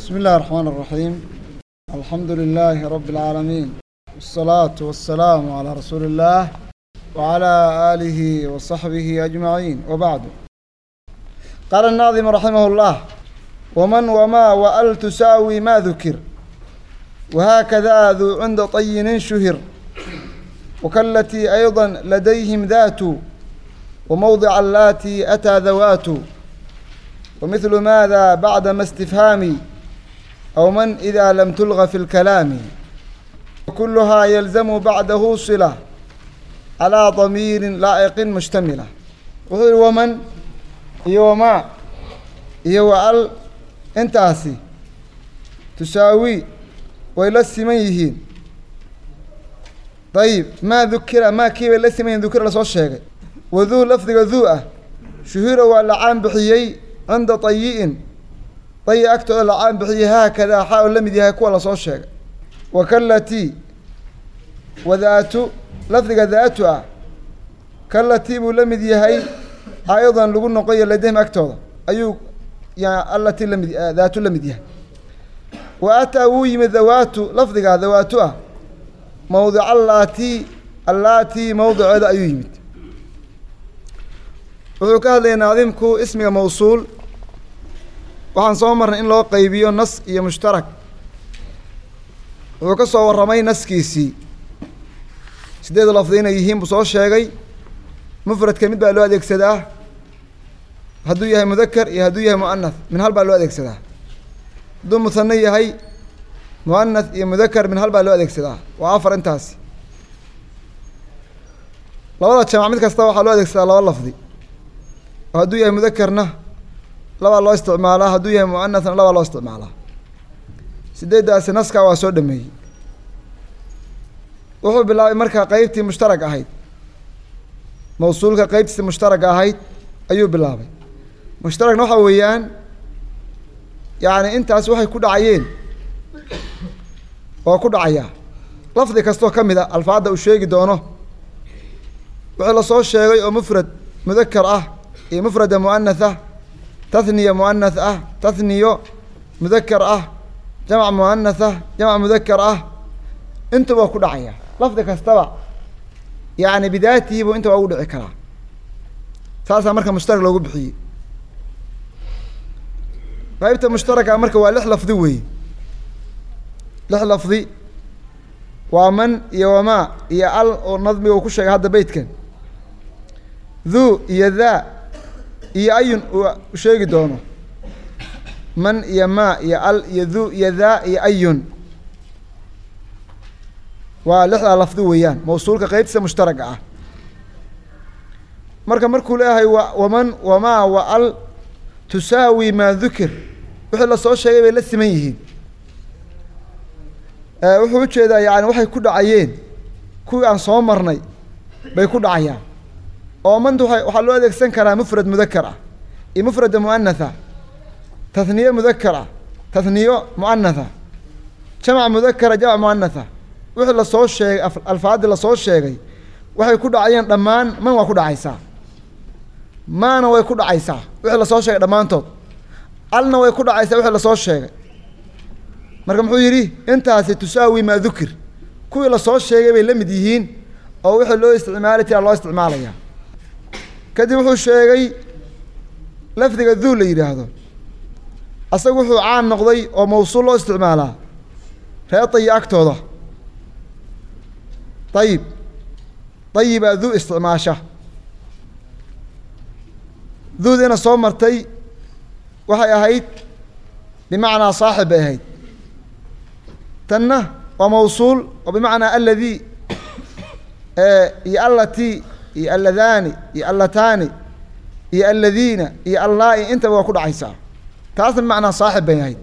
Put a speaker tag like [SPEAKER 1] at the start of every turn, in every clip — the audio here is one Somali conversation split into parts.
[SPEAKER 1] بسم الله الرحمن الرحيم. الحمد لله رب العالمين، والصلاة والسلام على رسول الله وعلى آله وصحبه أجمعين، وبعد. قال الناظم رحمه الله: ومن وما وأل تساوي ما ذكر، وهكذا ذو عند طين شهر، وكالتي أيضا لديهم ذات، وموضع اللاتي أتى ذوات، ومثل ماذا بعد ما استفهام، أو من إذا لم تلغ في الكلام، وكلها يلزم بعده صلة على ضمير لائق مشتملة. وهو ومن وما وأل انتاسي تساوي وإلى السميهين. طيب ما ذكر ما كيف إلى السميهين ذكر لصوت الشيء، وذو لفظ ذوءه شهير ولا عام بحيي عند طيئين طي أكتر العام بحيي هكذا حاول لم يديها كولا صوت الشيء. وكالتي وذات لفظ ذاتها كالتي ولم يديها أيضا لقول نقي لديهم أكتر أيو يعني التي لم ذات لم يديها. وأتى ويم ذوات لفظ ذواتها موضع اللاتي موضع هذا أيو يمد. وذكر لنا ناظمكو اسم موصول، وحن صومرنا إن لو قيبيو نص إيه مشترك، وذكر صور رمي نص كيسي سديد لفظين يهيم بصوت شاقي مفرد كميد بقى لو أديك سداه هدو يهي مذكر يهدو يهي مؤنث من هل بقى لو أديك سداه دون مثنية هي مؤنث يا مذكر من هل بقى لو أديك سداه وعافر انتاسي لو هذا شمع ميد كستوى حلو أديك سداه لو اللفظي هدو يهي مذكرنا لو الله استعمالها هدو يهي مؤنثنا لو الله استعمالها سديد داسي نسكا واسو دمي وحو بالله مركا قيبتي مشترك أهيد موصولك قيبتي مشترك أهيد أيوب بالله مشترك نوحا ويان يعني انت وحي كود عيين وكود عيا لفظي كستو كمدا الفاظ وشيغي دونه وحي لا سو شيغاي او مفرد مذكر اي مفرد مؤنثه تثنيه مؤنث تثنيه مذكر جمع مؤنثه جمع مذكر انت وكود عيا لفظي كستوا يعني بدايته وانت او دحي كلا ساسا marka mushtarak loogu bixiyo qaybta mushtaraka marka waa lix lafdi weey lix lafdi waa man iyo wama iyo al oo nadmiga uu ku sheegay hadda beedkan dhu iyo dha iyo ayun uu sheegi doono man iyo ma iyo al iyo dhu iyo dha iyo ayun waa lix lafdi weeyaan mawsuulka qaybtiisa mushtaraka markuu leeyahay waman wama wa al tusaawi ma dhukir wixii la soo sheegay bay la siman yihiin wuxuu u jeedaa yani waxay ku dhacayeen kuwii aan soo marnay bay ku dhacayaan oo man waxa loo adeegsan karaa mufrad mudhakkar iyo mufrad muannatha tathniya mudhakkar tathniyo muannatha jamac mudhakkar jamac muannatha wixii la soo sheegay alfaadi la soo sheegay waxay ku dhacayeen dhammaan man waa ku dhacaysaa maana way ku dhacaysaa wixii la soo sheegay dhamaantood alna way ku dhacaysaa wixii la soo sheegay marka muxuu yiri intaasi tusaawi ma dhukir kuwii la soo sheegay bay la mid yihiin oo wixii loo isticmaalay loo isticmaalaya kadib wuxuu sheegay lafdiga dhu la yiraahdo asagu wuxuu caan noqday oo mawsuul loo isticmaalaa reetay agtooda طيب ذو استعماشه ذو دينا صومرتي وحي أهيد بمعنى صاحب أهيد تنه وموصول وبمعنى الذي يألتي يألذاني يألتاني يألذين يألائي انت وكل عيسى تأصل معنى صاحب أهيد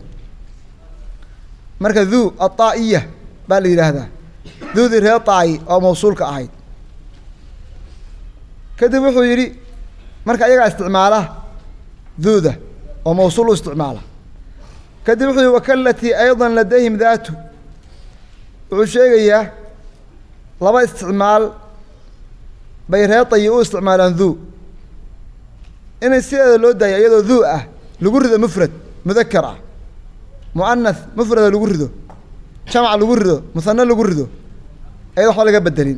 [SPEAKER 1] مركز ذو الطائية بالي هذا ذو ذي ريطاي أو موصول كأهيد كده وحو يري مركا يقع استعماله ذو ذا وموصول استعماله كده وحو وكالتي أيضا لديهم ذاته وشيء لما استعمال بيريطي يو استعمالا ذو إن السيادة لو دايا يدو ذو لقرد مفرد مذكرة mu'anath mufrada lagu rido jamac lagu rido musanna lagu rido ayada waxba laga bedelin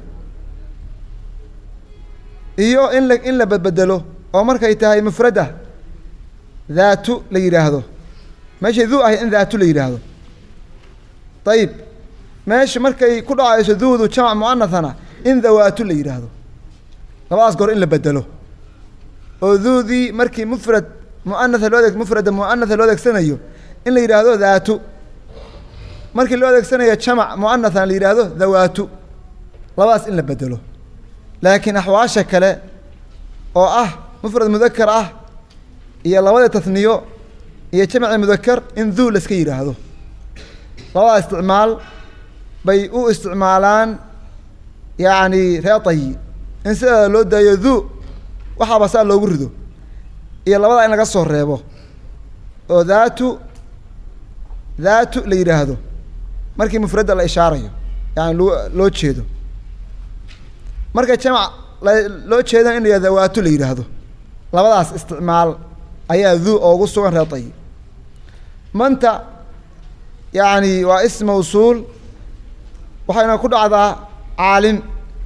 [SPEAKER 1] iyo in la bedbedelo oo markay tahay mufrada daatu la yidhaahdo meeshay duu ahay in daatu la yidhaahdo ayib meesha markay ku dhacayso duudu jamac mu'anathana in dawaatu la yidhaahdo labadaas goor in la bedelo oo duudii markii mufrad mu'anatha mufrada mu'anatha loo adeegsanayo in la yidhaahdo daatu markii loo adeegsanayo jamac mu'anathana la yidhaahdo dawaatu labadaas in la bedelo laakiin axwaasha kale oo ah mufrad mudakar ah iyo labada tasniyo iyo jamci mudakar in duu la iska yidhaahdo labada isticmaal bay u isticmaalaan yacni ree tayi in sideeda loo daayo duu waxaaba saa loogu rido iyo labadaa in laga soo reebo oo daatu la yidhaahdo markii mufradda la ishaarayo yani loo jeedo marka jamac loo jeedan in la yidhahdo dawaatu la yidhaahdo labadaas isticmaal ayaa duu oogu sugan ree tayi manta yacni waa ism mawsuul waxayna ku dhacdaa caalim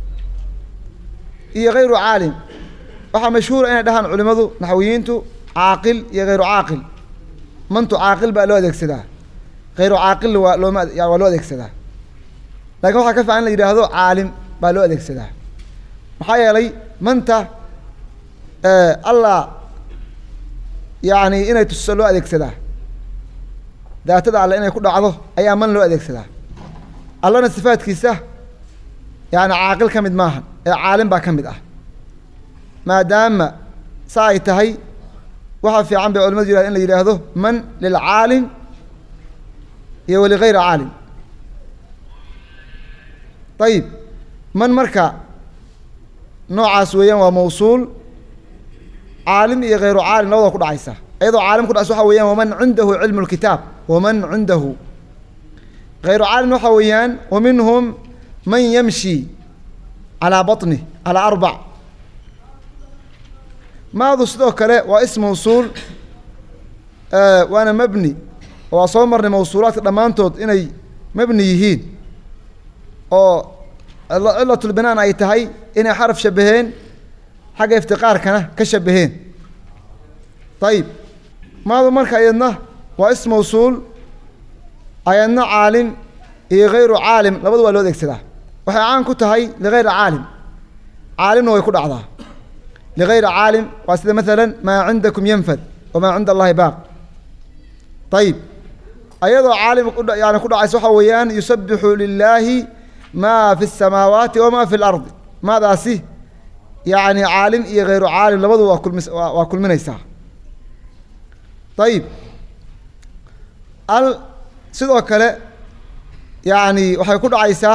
[SPEAKER 1] iyo hayru caalim waxaa mashhuura inay dhahaan culimadu naxwiyiintu caaqil iyo hayru caaqil mantu caaqil baa loo adeegsadaa hayru caaqil waa loo adeegsadaa lakin waxaa ka fiican in la yidhaahdo caalim baa loo adeegsadaa maxaa yeelay manta allah yacni inay tuso loo adeegsadaa daatada alle inay ku dhacdo ayaa man loo adeegsadaa allana sifaadkiisa yani caaqil ka mid maaha ee caalim baa ka mid ah maadaama sa ay tahay waxaa fiican bay culimadu yidhahda in la yidhaahdo man lilcaalim iyo waligayri caalim ayib man marka noocaas weeyaan waa mawsuul caalim iyo hayru caalim labadoo ku dhacaysa iyadoo caalim ku dhacaysa waxa weeyaan waman cindahu cilmu lkitaab waman cindahu hayru caalim waxa weeyaan waminhum man yamshi calaa baطni calaa arbac maadu sidoo kale waa ism mawsuul waana mabni waa soo marnay mawsuulaadka dhammaantood inay mabni yihiin oo cilatulbinaan ay tahay inay xaraf shabaheen xagga iftiqaarkana ka shabaheen ayib maadu marka ayadna waa ism mawsuul ayadna caalim iyo hayru caalim labadu waa loo adeegsadaa waxay caan ku tahay ligayri caalim caalimna way ku dhacdaa ligayri caalim waa sida maalan maa cindakum yanfad wamaa cinda allahi baaq ayib ayadoo caalim yani ku dhacaysa waxaa weeyaan yusabixu lilaahi maa fi الsamaawaati wamaa fi اlardi maadaasi yani caalim iyo hayru caalim labadu waa kulminaysaa ayib al sidoo kale yani waxay ku dhacaysaa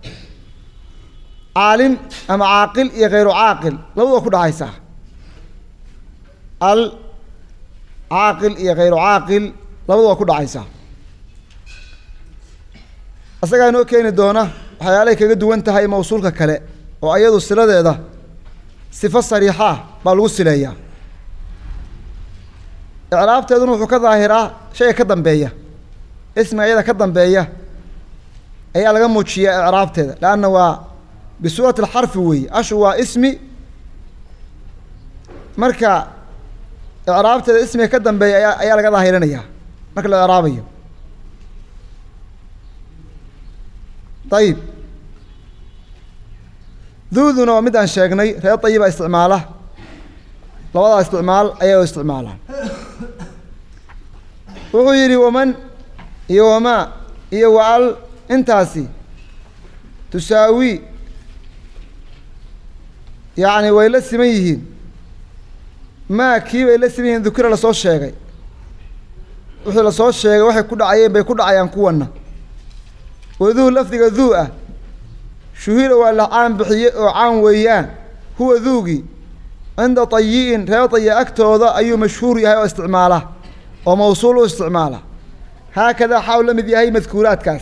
[SPEAKER 1] caalim ama caaqil iyo hayru caaqil labadu waa ku dhacaysaa al caaqil iyo hayru caaqil labadu waa ku dhacaysaa isagaa inoo keeni doona waxyaalahay kaga duwan tahay mawsuulka kale oo ayadu siladeeda sifo sariixa ah baa lagu sileeyaa icraabteeduna wuxuu ka daahiraa shayga ka dambeeya ismiga iyada ka dambeeya ayaa laga muujiyaa icraabteeda leanna waa bisuurati alxarfi weeye ashu waa ismi marka icraabteeda ismiga ka dambeeya ayaa laga daahirinayaa marka la icraabayo ayib duuduna waa mid aan sheegnay reer tayiba isticmaala labadaa isticmaal ayaa isticmaalaan wuxuu yidhi waman iyo wamaa iyo waal intaasi tusaawi yacni way la siman yihiin maa kii bay la siman yihiin dukira lasoo sheegay wixii lasoo sheegay waxay ku dhacayeen bay ku dhacayaan kuwanna waduu lafdiga duu ah shuhira waa la caan bixiye oo caan weeyaan huwa duugii cinda tayi'in reer tayi agtooda ayuu mashhuur yahay oo isticmaala oo mawsuul u isticmaala haakadaa xaw la mid yahay madkuuraadkaas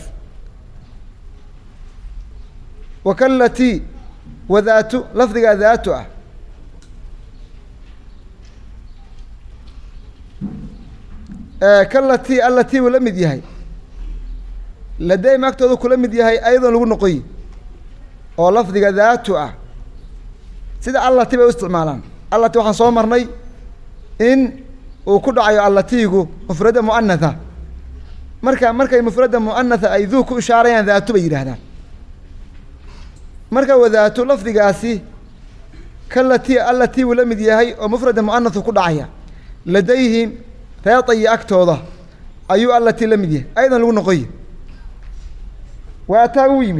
[SPEAKER 1] wakalatii wadaatu lafdigaa daatu ah التي ولم يديهاي لدي ما أكتوذ كل مديهاي أيضا لغو نقي أو لفظ ذاته سيدا الله تبا استعمالان الله تبا حنصوم مرني إن وكل عيو الله تيغو مفردة مؤنثة مركا مفردة مؤنثة أي ذوك إشاريان ذاته بيجري هذا مركا وذاته لفظ قاسي التي ولم يديهاي ومفردة مؤنثة كل عيا لديهم رياطي أكتوضة أيو التي لم يديه أيضا لغو نقي وأتاو يمد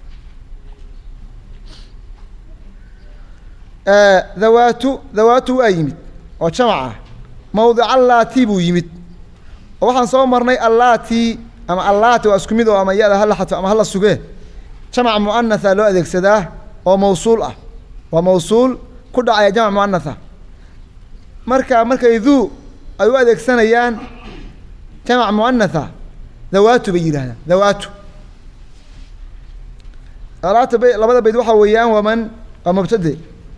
[SPEAKER 1] ذوات يمد وشمعة موضع اللاتي بو يمد وحن صومرني اللاتي أما اللاتي وأسكميدو أما يادا هلا حتى أما هلا السجاه شمع مؤنثة لو أذيك سداه وموصول وموصول كل عيا جمع مؤنثة مركا يذو أيو أذيك سنيان جمع مؤنثة ذوات بيجينا ذوات لبدا بيد waxa weeyaan waman mubtadi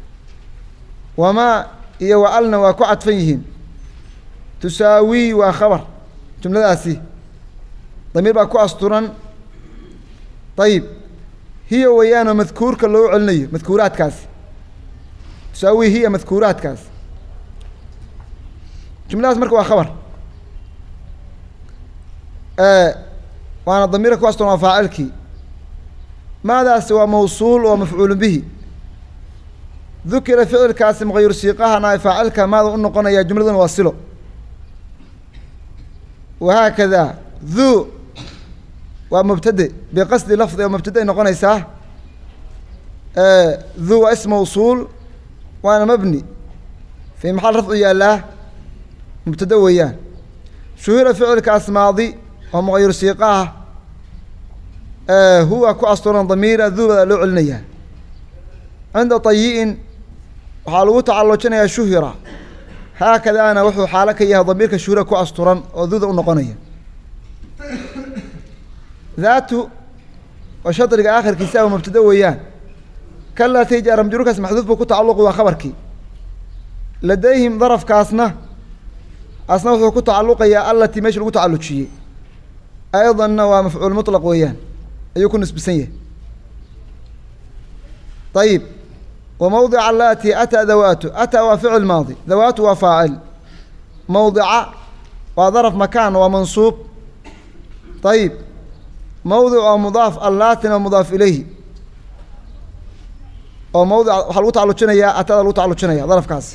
[SPEAKER 1] wama iyo waalna waa ku cadfan yihiin tusaawi waa khabar jumladaasi damiir baa ku asturan طيب هي weeyaan madkuurka loo celinayo madkuuraadkaas tusaawi hiya madkuuraadkaas jumladaas marka waa khabar waana damiirka ku asturan faa'ilkii ماذا سوى موصول ومفعول به ذكر فعل كاسم غير سيقها ناي فاعلك ماذا أنقنا يا جملة واصله وهكذا ذو ومبتدئ بقصد لفظ ومبتدئ نقنا يساه ذو اسم موصول وأنا مبني في محل رفع يا الله مبتدئ وياه شهر فعل كاسم ماضي ومغير سيقها هو كأسطورا ضمير ذو لو علنيا عند طيء حالو تعلقنا يا شهرة هكذا أنا وحو حالك يا ضميرك شهرة كأسطورا وذو النقنية ذاته وشطر آخر كيساو مبتدأ وياه كلا تيجي رمجروك اسم محذوف بكو تعلق وخبرك لديهم ظرف كاسنا أصنع وحو تعلق يا التي ماشي لو تعلق شيء أيضا هو مفعول مطلق وياه أيكون نسبسية طيب وموضع اللاتي أتى ذواته أتى وفعل ماضي ذواته وفاعل موضع وظرف مكان ومنصوب طيب موضع ومضاف اللاتي ومضاف إليه وموضع حلوت على الشنية أتى لوت على الشنية ظرف كاس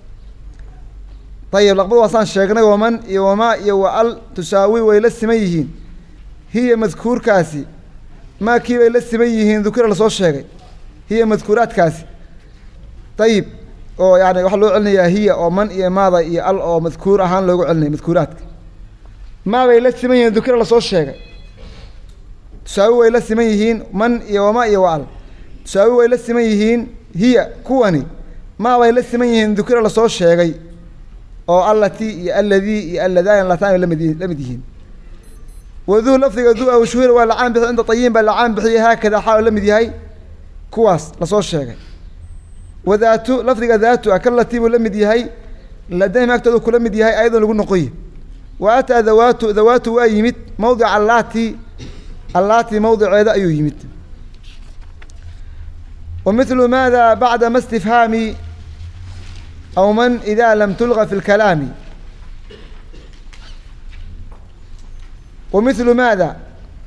[SPEAKER 1] طيب لقبض وصان الشيخنا ومن وما يوال تساوي ويلس ميهين هي مذكور كاسي ما كيف يلس ميهين ذكر لصوت الشيخ هي مذكورات كاسي طيب أو يعني وحلو علني هي أو من يا ماذا يا ال أو مذكور أهان لو علني مذكورات ما بيلس ميهين ذكر لصوت الشيخ تساوي ويلس ميهين من يا وما يوال تساوي ويلس ميهين هي كوني ما بيلس ميهين ذكر لصوت الشيخ أو التي الذي اللذان اللتان لم يدهين وذو لفظ ذو أو شهر ولا عام عند طيين بل عام بحي هكذا حاول لم يدهي كواس لصوت الشيء وذاته لفظ ذاته أكلتي ولم يدهي لديه ما أكتب كل مدهي أيضا لقول نقيه وأتى ذواته ويمت موضع اللاتي موضع أيضا يمت ومثل ماذا بعد ما استفهامي أو من إذا لم تلغى في الكلام ومثل ماذا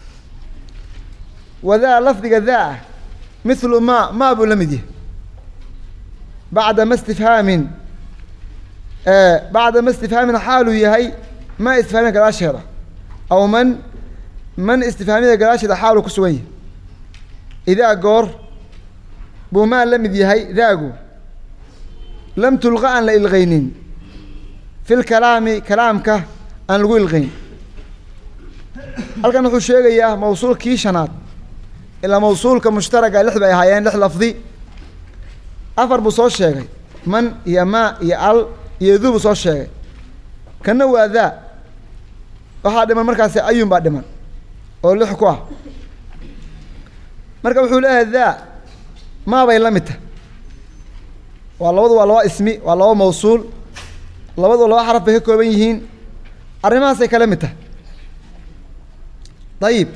[SPEAKER 1] وذا لفظ ذا مثل ما بلمده بعد ما استفهام بعد ما استفهام حاله يهي ما استفهامه كالاشهرة أو من استفهامه كالاشهرة حاله كسويه إذا قور بما لمد يهي ذاقو لم تلغى عن الغينين في الكلام كلامك أن لغو الغين هل كان نحو الشيء يا موصول كيشنات إلا موصول كمشتركة لحظة يهيان لح لفظي أفر بصوت الشيء من يا ما يا ال يذوب بصوت الشيء كان هو ذا وهذا من مركز أيوم بعد من أو لحقوه مركز حوله ذا ما بيلمته والله اسمي والله موصول لبض الله حرف به كوبينهين arrimahaas ay kala mid tahay dayib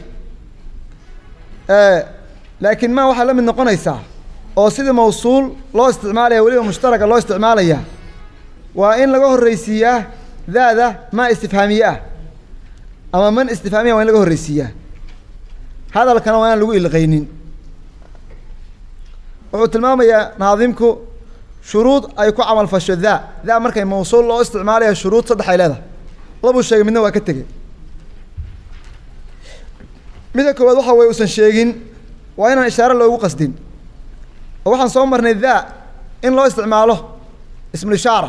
[SPEAKER 1] laakiin ma waxaa la mid noqonaysaa oo sidii mawsuul loo isticmaalaya weliba mushtaraka loo isticmaalaya waa in laga horreysiiyaa daada maa istifhaamiye ah ama man istifhaamiya waa in laga horreysiiyaa hadalkana waa inaan lagu ilqaynin wuxuu tilmaamayaa naadimku shuruud ay ku camal fasho daa markay mawsuul loo isticmaalaya shuruud saddex ay leedahay labuu sheegay midna waa ka tegey midda koowaad waxa weye usan sheegin waa inaan ishaare loogu qasdin oo waxaan soo marnay in loo isticmaalo ismulishaara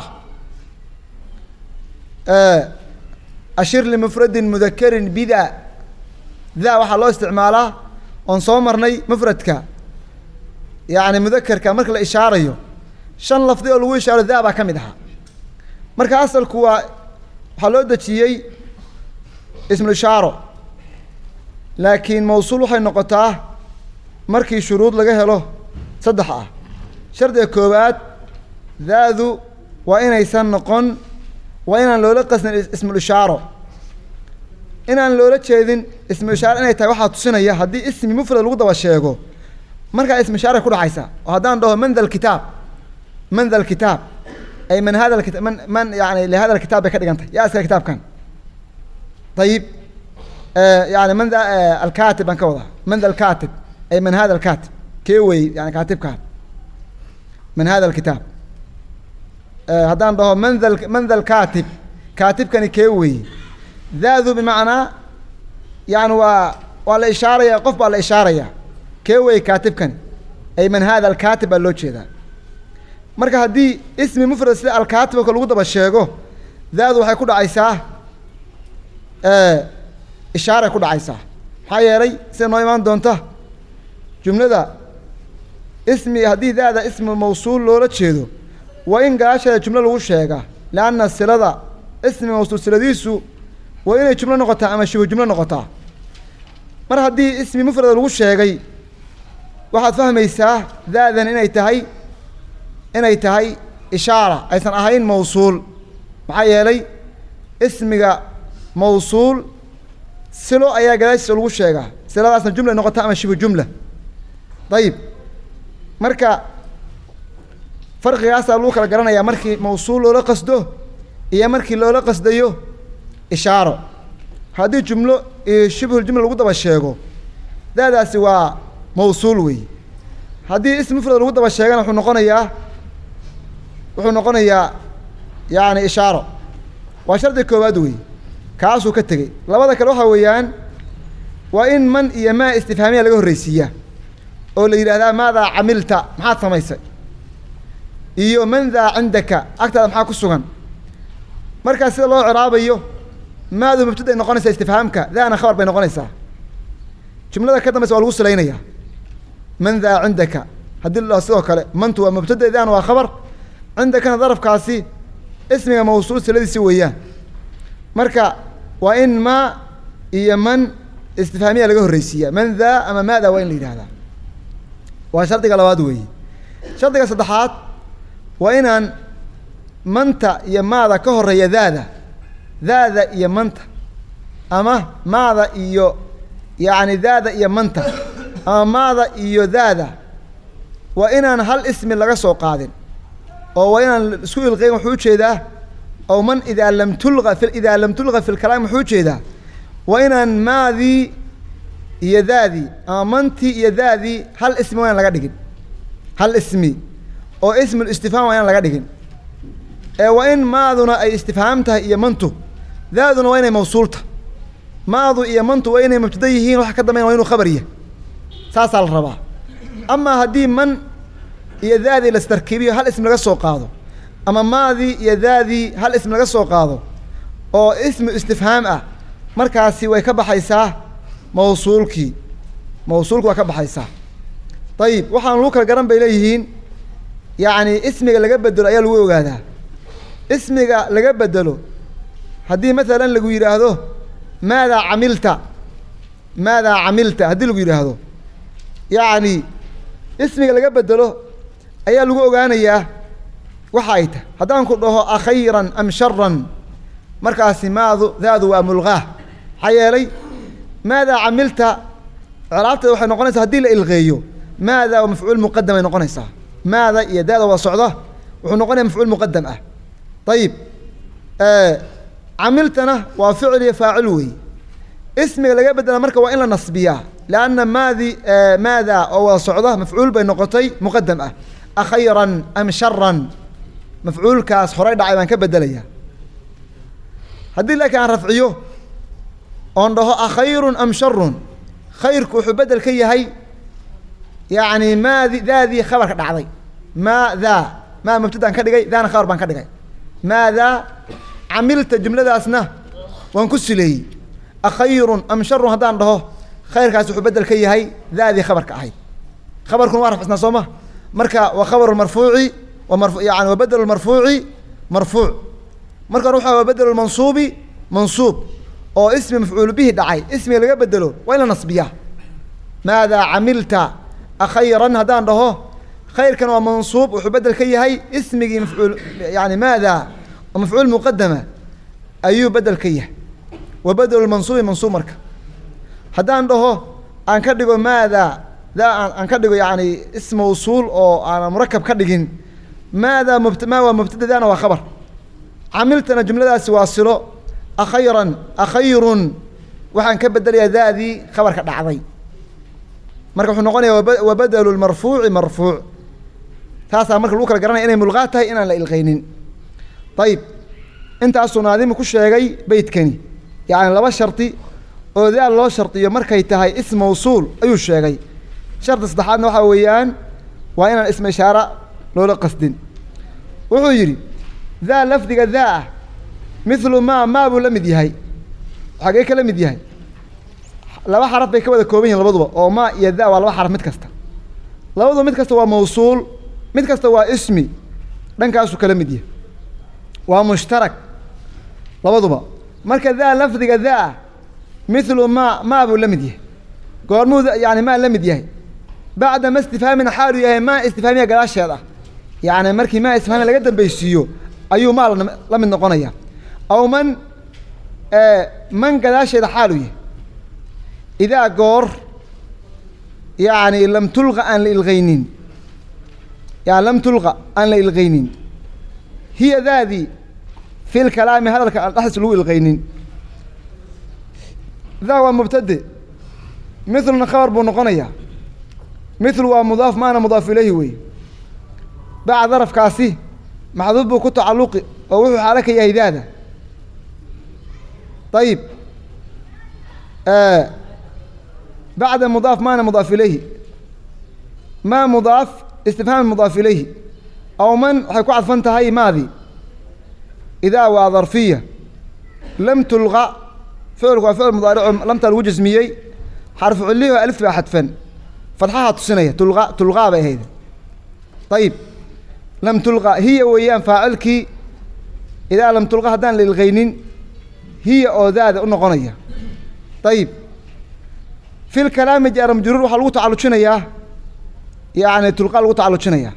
[SPEAKER 1] ashir limufradin mudakarin bida waxaa loo isticmaalaa oon soo marnay mufradka yacni mudakerka marka la ishaarayo 5 lafdi oo lagu ishaaro baa ka mid ahaa marka asalku waxaa loo dejiyey ismulishaaro laakiin mawsuul waxay noqotaa markii shuruud laga helo 3 ah shardiga koowaad daadu waa inaysan noqon waa inaan loola qasdin ismulishaaro inaan loola jeedin ismulishaaro inay tahay waxaa tusinaya haddii ismi mufrad lagu daba sheego markaa ismulishaara ku dhacaysa oo haddaan dhaho man dha alkitaab ay man hada alkitab man yani lihada alkitaab bay ka dhigantay yaa iska kitaabkan ayib yani man dha alkaatib baan ka wadaa man dha alkaatib ay man hada alkaatib kee wey yani kaatibkaan man hada alkitaab haddaan dhaho man dha alkaatib kaatibkani kee wey daadu bimacnaa yani waa la ishaaraya qof baa la ishaaraya kee wey kaatibkani ay man hada alkaatib baa loo jeedaa marka haddii ismi mufrad sida alkaatib oo kale lagu daba sheego daadu waxay ku dhacaysaa ishaaray ku dhacaysaa maxaa yeelay sida noo imaan doonta jumlada ismi haddii daada ismi mawsuul loola jeedo waa in gadaasheeda jumlo lagu sheegaa leanna silada ismi mawsuul siladiisu waa inay jumlo noqotaa ama shibu jumlo noqotaa mar haddii ismi mufrada lagu sheegay waxaad fahmaysaa daadan inay tahay ishaara aysan ahayn mawsuul maxaa yeelay ismiga mawsuul silo ayaa gadaashiisa lagu sheegaa siladaasna jumla noqota ama shibu jumla ayib marka farqigaasaa lagu kala garanayaa markii mawsuul loola qasdo iyo markii loola qasdayo ishaaro haddii jumlo iyo shibhuljumla lagu daba sheego daadaasi waa mawsuul wey haddii ism mufrad lagu daba sheegana wuxuu noqonayaa yani ishaaro waa shardi koowaad wey kaasuu ka tegey labada kale waxaa weeyaan waa in man iyo maa istifhaamiya laga horreysiiyaa oo la yidhaahdaa maadaa camilta maxaad samaysay iyo man daa cindaka agtaada maxaa ku sugan markaas sida loo ciraabayo maadu mubtaday noqonaysaa istifhaamka daana khabar bay noqonaysaa jumlada ka dambaysa waa lagu silaynayaa man daa cindaka haddii la dhaho sidoo kale mantu waa mubtada daana waa khabar cindakana darafkaasi ismiga mawsuul siladiisi weeyaan marka waa in maa iyo man istifhaamiya laga horreysiiyaa man daa ama maadaa waa in la yidhahdaa waa shardiga labaad weeye shardiga saddexaad waa inaan manta iyo maada ka horeeya daada iyo manta ama maada iyo yani daada iyo manta ama maada iyo daada waa inaan hal ismi laga soo qaadin oo waa inaan isku ilqeyn wuxuu ujeedaa oo man idaa lam tulga fi lkalaam wuxuu ujeedaa waa inaan maadii iyo daadii ama mantii iyo daadii hal ismi waa inaan laga dhigin hal ismi oo ismul istifhaam waa inaan laga dhigin waa in maaduna ay istifhaam tahay iyo mantu daaduna waa inay mawsuulta maadu iyo mantu waa inay mubtada yihiin waxa ka dambeyn waa inuu khabar yahay saasaa la rabaa amaa haddii man iyo daadii la istarkiibiyo hal ism laga soo qaado ama maadii iyo daadii hal ism laga soo qaado oo ismu istifhaam ah markaasi way ka baxaysaa mawsuulkii waa ka baxaysaa ayib waxaan lagu kala garan bay leeyihiin yacni ismiga laga bedelo ayaa lagu ogaadaa ismiga laga bedelo haddii maalan lagu yidhaahdo maadaa camilta haddii lagu yidhaahdo yacni ismiga laga bedelo ayaa lagu ogaanayaa waxa ay tahay haddaan ku dhaho akhayran am sharan مركاسي ماذا ذاذو وملغاه حيالي ماذا عملت عرفت وحنا نقول هدي الغيو ماذا ومفعول مقدم نقول ماذا يداد وصعده وحنا نقول مفعول مقدم طيب عملتنا وفعل فاعلوي اسمي اللي بدل مركه وإلا نصبيه لأن ماذا أو صعده مفعول بين نقطي مقدم أخيرا أم شرا مفعول كاس حريد عيبان كبدلية هدي لك عن رفعيه أنه أخير أم شر خيرك وحبدل كي هي يعني ما ذي خبر كدعضي ماذا ما مبتدأ كدغاي ذا خبر بان كدغاي ماذا عملت جملة أسنة وانكس لي أخير أم شر هذا عنده خير كاس وحبدل كي هي ذي خبر كأهي خبر كن وارف أسنا صومه مركا وخبر المرفوع ومرفوع يعني وبدل المرفوع مرفوع مركا روحه وبدل المنصوب منصوب أو اسم مفعول به دعي اسمي اللي بدله وإلا نصبيه ماذا عملت أخيرا هذا عنده خير كان ومنصوب وحبدل كي هي اسمي مفعول يعني ماذا ومفعول مقدمة أيو بدل كي وبدل المنصوب منصوب مركا هذا عنده أن كدغو ماذا ذا أن كدغو يعني اسم موصول أو أنا مركب كدغين ماذا ما هو مبتدأ ذا وخبر عملتنا جملة سواصله أخيرا أخير وحن كبدل يا ذي خبر كدعضي مركب حنقول وبدل المرفوع مرفوع تاسع مركب الوكرة قرنا إني ملغاتها إن لا الغينين طيب أنت أصلا هذه مكوش شيء بيت كني يعني لو شرطي أو ذا الله شرطي مركب يتهاي اسم موصول أيو شيء شرط استحادنا وحويان وين الاسم إشارة لولا قصد وحيري ذا لفظ ذا مثل ما أبو لمدي هاي حقيقة لمدي هاي لو حرف بيكوّد كوبين لبضوا أو ما يذا ولا حرف متكسته لبضوا متكسته هو موصول متكسته هو اسمي لأن كاسو كلمدي ومشترك لبضوا مركز ذا لفظ ذا مثل ما أبو لمدي قرمو يعني ما لمدي هاي بعد ما استفهام حاله يا ما استفهامية قلاش هذا يعني مركي ما استفهام اللي قدم بيسيو أيو ما لم نقنيه أو من قلاش هذا حاله إذا قور يعني لم تلغى عن الغينين يعني لم تلغى عن الغينين هي ذاتي في الكلام هذا الأحس له الغينين ذا هو مبتدئ مثل خبر بنقنية مثل ومضاف ما أنا مضاف إليه وي بعد ظرف كاسي محذوف بكت تعلقي أو حالك يا هذا طيب بعد مضاف ما أنا مضاف إليه ما مضاف استفهام مضاف إليه أو من حيكون عطفنت هاي ماذي إذا وظرفية لم تلغى فعل مضارع لم تلغى جزمية حرف عليه ألف حتفا فتحها تصنية تلغى بهذا طيب لم تلغى هي ويان فاعلك إذا لم تلغى هدان للغينين هي أو ذات النقنية طيب في الكلام جار مجرور وحلو تعالوا شنيا يعني تلقى لو تعالوا شنيا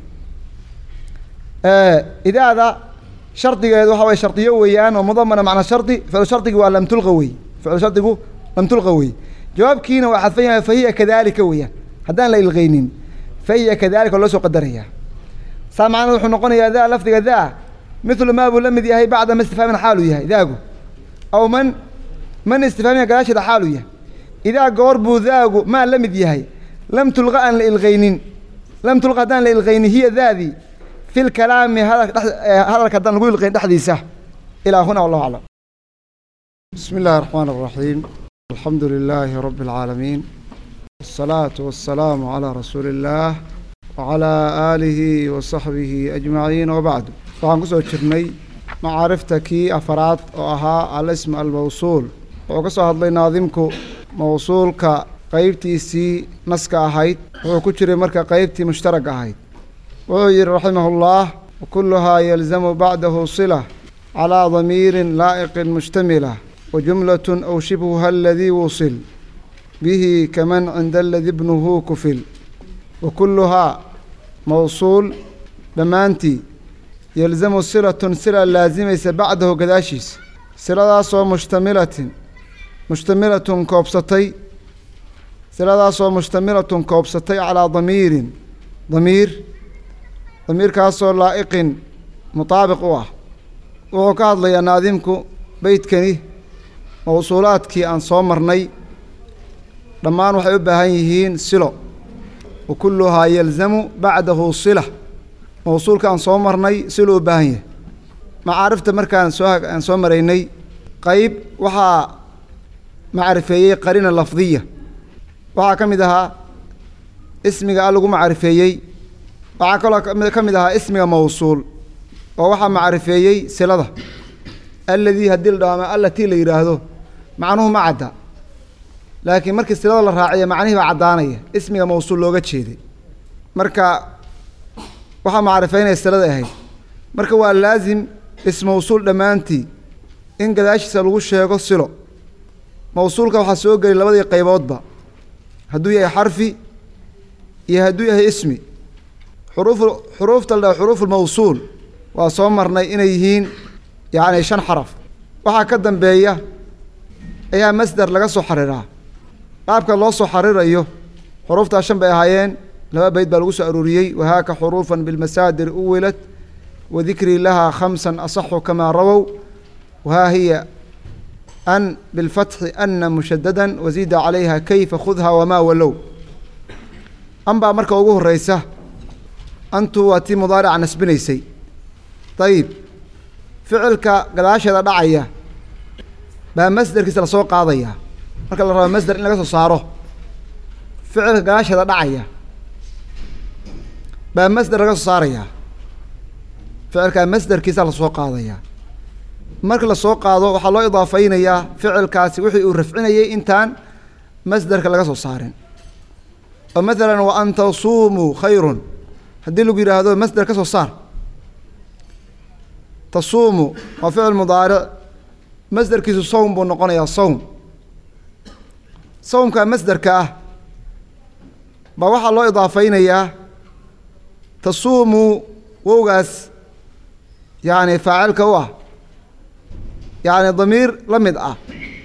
[SPEAKER 1] إذا هذا شرطي هو شرطي ويان ومضمن معنى شرطي فشرطي ولم تلغوي فشرطي لم تلغوي جواب كينا وحذفيها فهي كذلك ويان هدان للغينين فهي كذلك ولا سو قدرها سامعنا نحن نقول يا ذا لفظ ذا مثل ما أبو لمدي هي بعد ما استفهام حاله يا ذاقو أو من استفهام قلاش هذا حاله يا إذا قربوا ذاقو ما لمدي هي لم تلغى عن الغينين لم تلغى دان للغين هي ذاذي في الكلام هذا كدان نقول الغين حديثه إلى هنا والله أعلم.
[SPEAKER 2] بسم الله الرحمن الرحيم. الحمد لله رب العالمين والصلاة والسلام على رسول الله وعلى آله وصحبه أجمعين وبعد. طبعا قصوا تشرني معرفتك أفراد وأها الاسم الموصول وقصوا هذا ناظمك موصول كقيبتي سي نسك أهيد وكتر مركا قيبتي مشترك أهيد وير رحمه الله وكلها يلزم بعده صلة على ضمير لائق مشتملة وجملة أو شبهها الذي وصل به كمن عند الذي ابنه كفل وكلها موصول بمانتي يلزم صلة لازمة بعده قداشيس
[SPEAKER 1] siladaasoo mushtamilatun koobsatay siladaasoo mushtamilatun koobsatay calaa damiirkaasoo laa'iqin mutaabiq u ah. wuxuu ka hadlayaa naadimku beydkani mawsuulaadkii aan soo marnay dhammaan waxay u baahan yihiin silo wa kulluhaa yalzamu bacdahu sila. mawsuulka aan soo marnay silo u baahan yahay. macaarifta markaan soo maraynay qayb waxaa macrifeeyey qarina lafdiya, waxaa ka mid ahaa ismiga a lagu macrifeeyey. waxaa kaloo ka mid ahaa ismiga mawsuul oo waxaa macrifeeyey silada. alladii haddii la dhaho ama allatii la yidhaahdo macnuhu ma cadda, laakiin markii silada la raaciya macnihii baa caddaanaya ismiga mawsuul looga jeeday. marka waxaa macrifeynaya silada ahayd. marka waa laasim ismawsuul dhammaantii in gadaashiisa lagu sheego silo. mawsuulka waxaa soo geli labadii qayboodba, hadduu yahay xarfi iyo hadduu yahay ismi. xuruufta la dhaho xuruufulmawsuul waa soo marnay inay yihiin yacni 5 xaraf. waxaa ka dambeeya ayaa masdar laga soo xariraa. qaabka loo soo xarirayo xuruuftaa 5 bay ahaayeen, 2 bayd baa lagu soo aruuriyey. wahaaka xuruufan bilmasaadir uwilat wadikrii lahaa 5 asaxu kamaa rawow wahaa hiya an bilfatxi ana mushadadan wasiida calayha kayfa khudha wamaa walow. an baa marka ugu horeysa, antu waa tii mudaarica nasbinaysay. ayib, ficilka gadaasheeda dhacaya baa masderkiisa lasoo qaadaya. marka la rabo masder in laga soo saaro ficilka gadaasheeda dhacaya baa masder laga soo saaraya. ficilkaa masderkiisa lasoo qaadaya. marka lasoo qaado waxaa loo idaafaynayaa ficilkaasi wixii uu rafcinayay intaan masderka laga soo saarin. oo maalan wa an tasuumuu khayrun haddii lagu yidhaahdo masder ka soo saar, tasuumu waa ficil mudaaric, masderkiisu sawm buu noqonayaa. sawmka masderka ah baa waxaa loo idaafaynayaa tasuumu wowgaas yacni faacilka u ah, yacni damiir la mid ah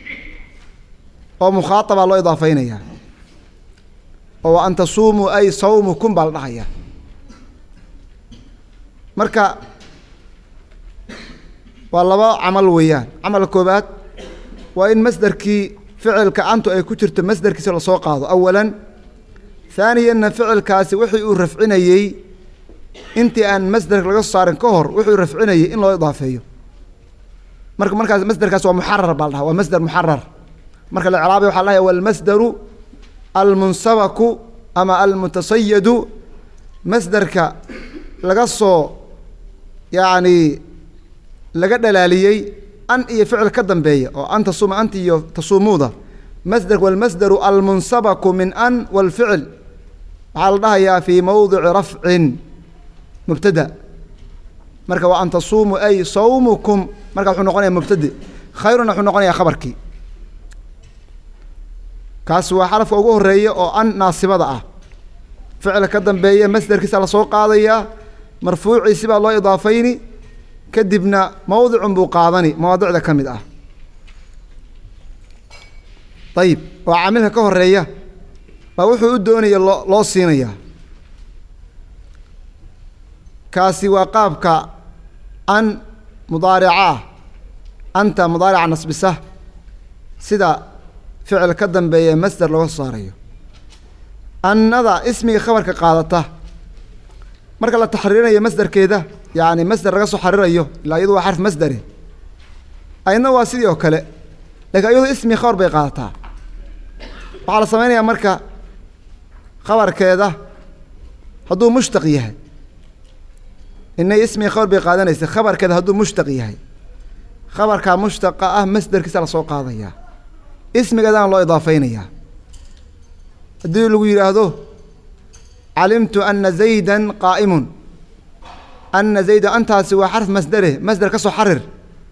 [SPEAKER 1] oo mukhaatabaa loo idaafaynayaa. oo wa an tasuumuu ay sawmukum baa la dhahaya. marka waa 2 camal weeyaan. camal koobaad waa in masderkii ficilka antu ay ku jirto masderkiisa lasoo qaado awalan. haaniyanna ficilkaasi wixii uu rafcinayey intii aan masderka laga soo saarin ka hor wuxuu rafcinayey in loo idaafeeyo. markaas masderkaas waa muxarar baa la dhaha, waa masder muxarar. marka la icraabay waxaa la dhahayaa walmasderu almunsabaku ama almutasayadu, masderka laga soo yacni laga dhalaaliyey an iyo ficil ka dambeeya oo an tasuuma anta iyo tasuumuuda. masderka walmasderu almunsabaku min an walficil waxaa la dhahayaa fii mawdici rafcin mubtada. marka wa an tasuumuu ay sawmukum marka wuxuu noqonayaa mubtade, khayruna wuxuu noqonayaa khabarkii. kaasi waa xarafka ugu horeeya oo an naasibada ah. ficilka ka dambeeya masderkiisa lasoo qaadayaa, marfuuciisi baa loo idaafayni, kadibna mawdicun buu qaadani mawaadicda ka mid ah. ayib, oo caamilka ka horeeya baa wuxuu u doonaya loo siinayaa. kaasi waa qaabka an mudaarica ah, anta mudaarica nasbisa sida ficil ka dambeeya masder looga soo saarayo. annada ismiga khabarka qaadata marka la taxriirinayo masderkeeda, yacni masder laga soo xarirayo, ilaa iyadu waa xarf masdere. ayadna waa sidii oo kale, laakiin iyadu ismi khabar bay qaadataa. waxaa la samaynayaa marka khabarkeeda hadduu mushtaq yahay, inay ismi khabar bay qaadanaysa. khabarkeeda hadduu mushtaq yahay, khabarkaa mushtaqa ah masderkiisa lasoo qaadayaa, ismigeedana loo idaafaynayaa. haddii lagu yidhaahdo calimtu ana zaydan qaa'imun, ana zayda antaasi waa xarf masdere, masder ka soo xarir.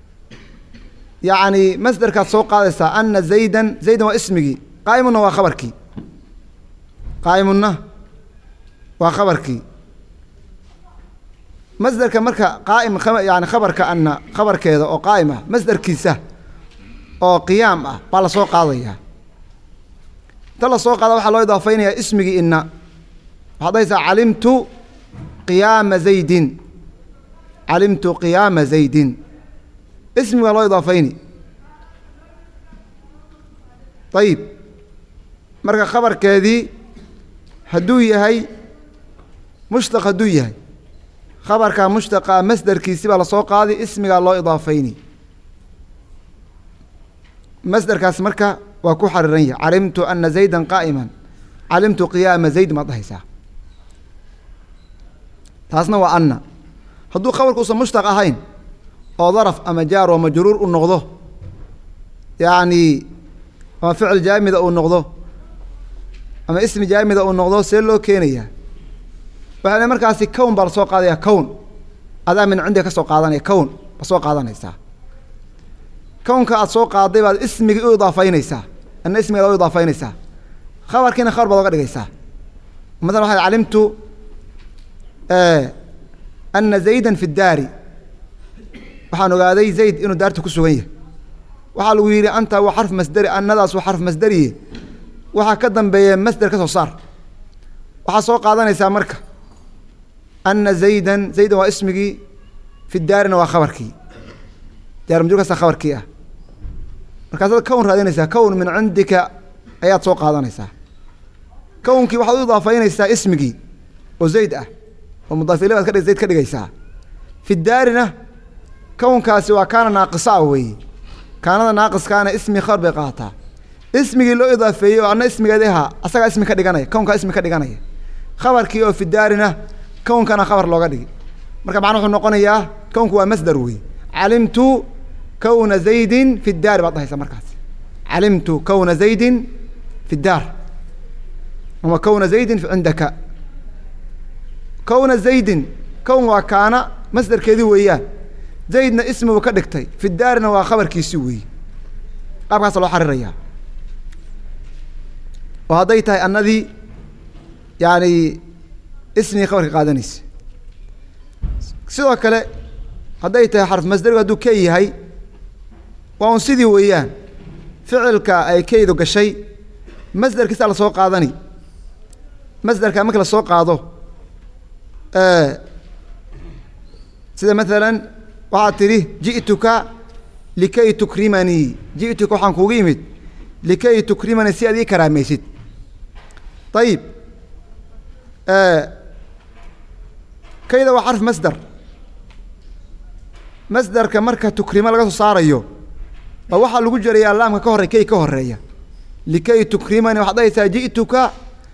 [SPEAKER 1] yacni masderkaad soo qaadaysaa ana zaydan waa ismigii, qaa'imunna waa khabarkii. qaa'imunna waa khabarkii. مصدر كمركا قائم يعني خبر كأن خبر كذا أو قائمة مصدر كيسة أو قيام بلا سوق قاضية تلا سوق قاضي وحلا إضافين يا اسمي إن هذا إذا علمت قيام زيد علمت قيام زيد اسمي ولا إضافين طيب مركا خبر كذي هدوية هي مشتق هدوية هي خبر كان مشتق مصدر كيسي على سوق هذه اسمي الله إضافيني مصدر كاس مركا وكو حررية علمت أن زيدا قائما علمت قيام زيد ما ضحيسا تاسنا وأن هدو خبر كوسا مشتق هين أو ظرف أما جار ومجرور النغضه يعني أما فعل جامد أو النغضه أما اسم جامد أو النغضه سيلو كينيا وحنا مركاسي كون بالسوق هذا كون هذا من عندك سوق هذا كون بسوق هذا نيسا كون كأسوق هذا بعد اسمك إضافة نيسا أن اسمي لو إضافة نيسا خبر كنا خبر بضاقة نيسا مثلا واحد علمت أن زيدا في الدار وحنو هذا زيد إنه دارته كسوية وحلو يري أنت وحرف مصدري أن ناس وحرف مصدري وحكدم بمصدر كسو صار وحسوق هذا نيسا مركا أن زيدا واسمك في الدار وخبرك دار مجرد خبرك مركز كون هذا نيسا كون من عندك أيات سوق هذا نيسا كونك واحد إضافة نيسا اسمك وزيد ومضاف إليه كذا زيد كذا جيسا في الدارنا كون كاسوا كان ناقصا وي كان ناقص كان اسمي خرب قاطع اسمي لو إضافة وأنا اسمي هذا أصلا اسمي كذا جاني كون كاسمي كذا جاني خبرك في الدارنا كون كان خبر لغدي مركب عنه نقول إياه كون هو مصدر وي علمت كون زيد في الدار بعضها يسمى مركز علمت كون زيد في الدار وما كون زيد في عندك كون زيد كون وكان مصدر كذي وياه زيدنا اسمه وكدكتي في الدار وخبر كيسوي أبغى صلوا حرية وهذا الذي يعني اسمي خبر قادنيس سيدو كله هدايته حرف مصدر ودو كي هي وان سيدي ويان فعلك اي كيدو قشي مصدر كيس على سوق قادني مصدر كان مكلا سوق قادو سيدا مثلا وعطريه جئتك لكي تكرمني جئتك وحان كوغيمت لكي تكرمني سيادي كراميسيت طيب كيدا وحرف مصدر كمركة تكريم لغا صاريو ووحا لغو جريا اللام كهري كي كهريا لكي تكرمني وحدايسا جئتك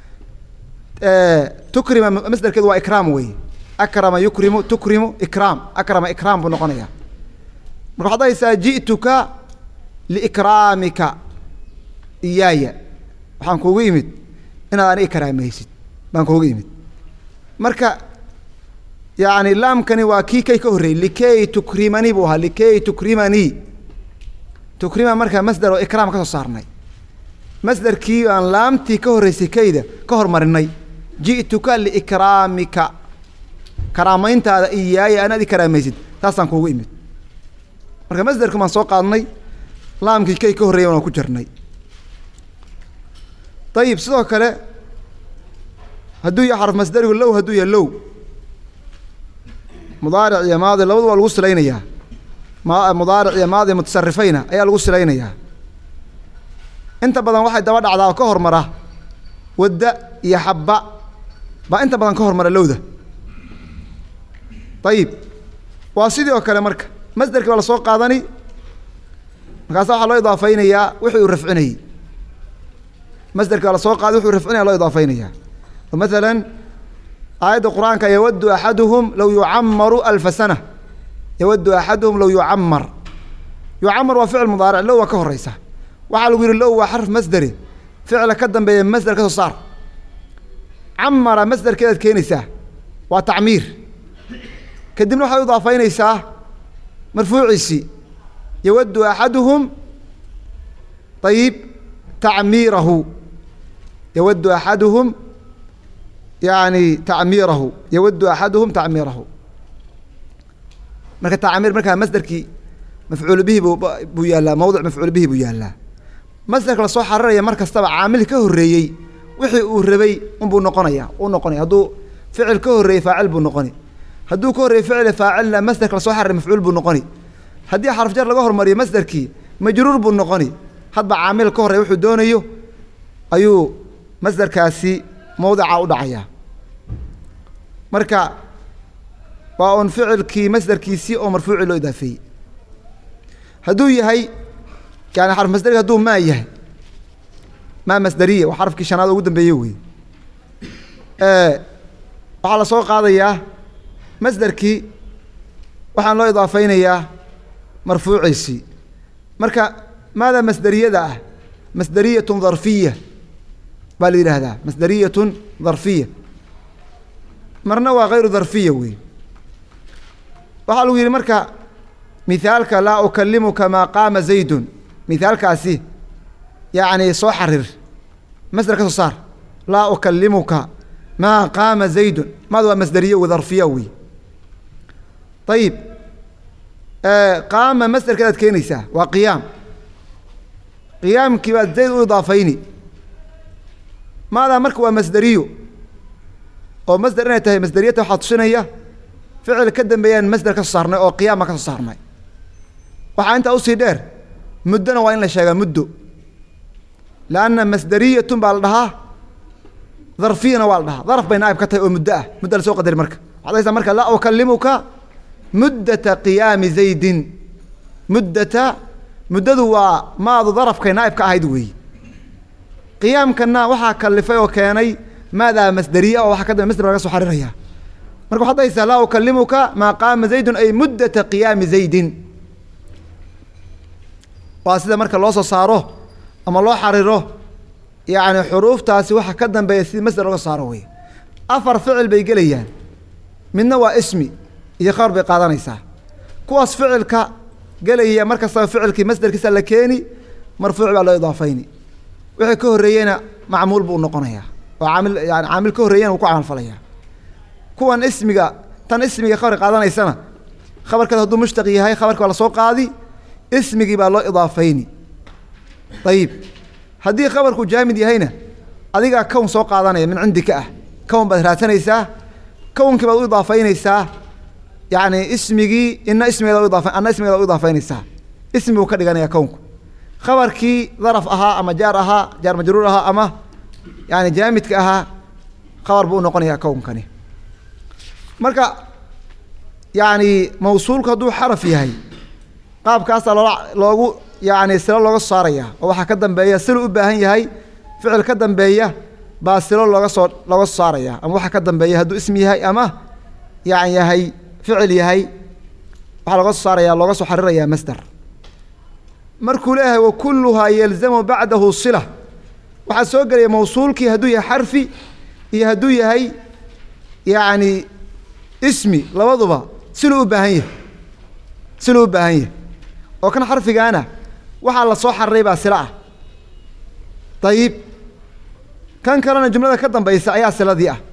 [SPEAKER 1] تكرم مصدر كذا وإكرام وي أكرم يكرم تكرم إكرام أكرم إكرام بنقنيا وحدايسا جئتك لإكرامك إيايا وحان كوغيمت إنا أنا إكراميسيت بان كوغيمت مركا يعني لام كان واكي كي كهري لكي تكرمني بوها لكي تكرمني تكريم مركا مصدر وإكرام كسو صارني مصدر كي أن لامتي كهري سكيدة كهر مرني جئتك لإكرامك كرامين تا إياي أنا دي كراميزيد تاسان كوغو إمت مركا مصدر كمان سوق عني لام كي كهري وانا كجرني طيب سيدو كلا هدو يحرف مصدر واللو هدو يلو مضارع يا ماضي لو والغو سلينيا ما مضارع يا ماضي متصرفين أي الغو سلينيا أنت بدن واحد دوا دعدا كهر مرة ودا يحبّ با أنت بدن كهر مرة لو ده طيب واسيدي وكلا مرك مصدرك ولا سوق قادني مركز waxa loo idaafeynaya wuxuu rafcinay مصدرك ولا سوق قاد wuxuu rafcinaya loo idaafeynaya مثلا آية القرآن يود أحدهم لو يعمر 1000 سنة يود أحدهم لو يعمر وفعل مضارع لو وكهر ريسه وحال يقول لو وحرف مصدري فعل كدم بين مصدر كذا صار عمر مصدر كذا كينيسه وتعمير كدمنا حي إضافين يساه مرفوع يسي يود أحدهم طيب تعميره يود أحدهم يعني تعميره يود أحدهم تعميره marka tacmiir markaa masdarkii mafcuul bihi buu yaalaa mawdic mafcuul bihi buu yaalaa masdarka la soo xariraya mar kastaba caamil ka horreeyey wixii uu rabay unbuu noqonaya hadduu ficil ka horreeyey faacil buu noqoni hadduu ka horreeyey ficil faacilna masdarka la soo xariray mafcuul buu noqoni haddii xarf jar laga hormariyo masdarkii majruur buu noqoni hadba caamil ka horreeya wuxuu doonayo ayuu masdarkaasi mawdica u dhacayaa marka waa un ficilkii masdarkiisii oo marfuuci loo idaafeeyey hadduu yahay yani xarf masdariga hadduu maa yahay maa masdariya waa xarafkii shanaad ugu dambeeye wey waxaa la soo qaadayaa masdarkii waxaan loo idaafeynayaa marfuuciisii marka maada masdariyada ah masdariyatun dharfiya baa la yidhaahdaa masdariyatun dharfiya marna waa hayru dharfiya wey waxaa lagu yidhi marka mithaalka laa ukalimuka maa qaama zaydun mithaalkaasi yacni soo xarir masdar ka soo saar laa ukalimuka maa qaama zaydun maada waa masdariye wey dharfiya wey ayib qaama masdarkeedaad keenaysaa waa qiyaam qiyaamkii baad zayd u idaafayni maadaa marka waa masdariyo oo masdar inay tahay masdariyata waxaa tusinaya ficil ka dambeeyaan masdar ka soo saarnay oo qiyaama ka soo saarnay waxaa intaa usii dheer muddona waa in la sheegaa muddo lanna masdariyatun baa la dhahaa dharfiyana waa la dhahaa daraf bay naaib ka tahay oo muddo ah muddo lasoo qadari marka waxaad haysaa marka laa ukalimuka muddata qiyaami zaydin muddadu waa maadu darafkay naaib ka ahayd weeye qiyaamkana waxaa kalifay oo keenay maadaa masdariya oo waxaa ka dambe masdar laga soo xariraya marka waxaad haysaa laa ukalimuka maa qaama zaydun ay muddata qiyaami zaydin waa sida marka loo soo saaro ama loo xariro yacni xuruuftaasi waxa ka dambeeya si masdar looga saaro wey 4 ficil bay gelayaan midna waa ismi iyo khabar bay qaadanaysaa kuwaas ficilka gelaya markastaba ficilkii masdarkiisa la keeni marfuuc baa loo idaafayni wixii ka horreeyena macmuul buu noqonayaa oo caamil ka horreeyana wuu ku camalfalayaa kuwan ismiga tan ismiga khabar qaadanaysana khabarkeeda hadduu mushtaq yahay khabarka waa la soo qaadi ismigii baa loo idaafayni ayib haddii khabarku jaamid yahayna adigaa kown soo qaadanaya min cindika ah kown baad raadsanaysaa kownkii baad u idaafaynaysaa yacni ismigii anna ismigeeda u idaafaynaysaa ismi buu ka dhiganaya kownku khabarkii daraf ahaa ama jaar ahaa jaar majruur ahaa ama yani jaamidka ahaa khabar buu unoqonayaa kownkani marka yani mawsuulku hadduu xaraf yahay qaabkaasaa loogu yani silo looga soo saaraya oo waxaa ka dambeeya silo u baahan yahay ficil ka dambeeya baa silo looga soo saaraya ama waxaa ka dambeeya hadduu ismi yahay ama yani yahay ficil yahay waxaa looga soo saaraya looga soo xariraya masdar markuu leeyahay wakuluhaa yalzamu bacdahu sila waxaa soo gelaya mawsuulkii hadduu yahay xarfi iyo hadduu yahay yani ismi labaduba siluu u baahan yahay oo kan xarfigaana waxaa la soo xariray baa sila ah ayib kan kalena jumlada ka dambaysa ayaa siladii ah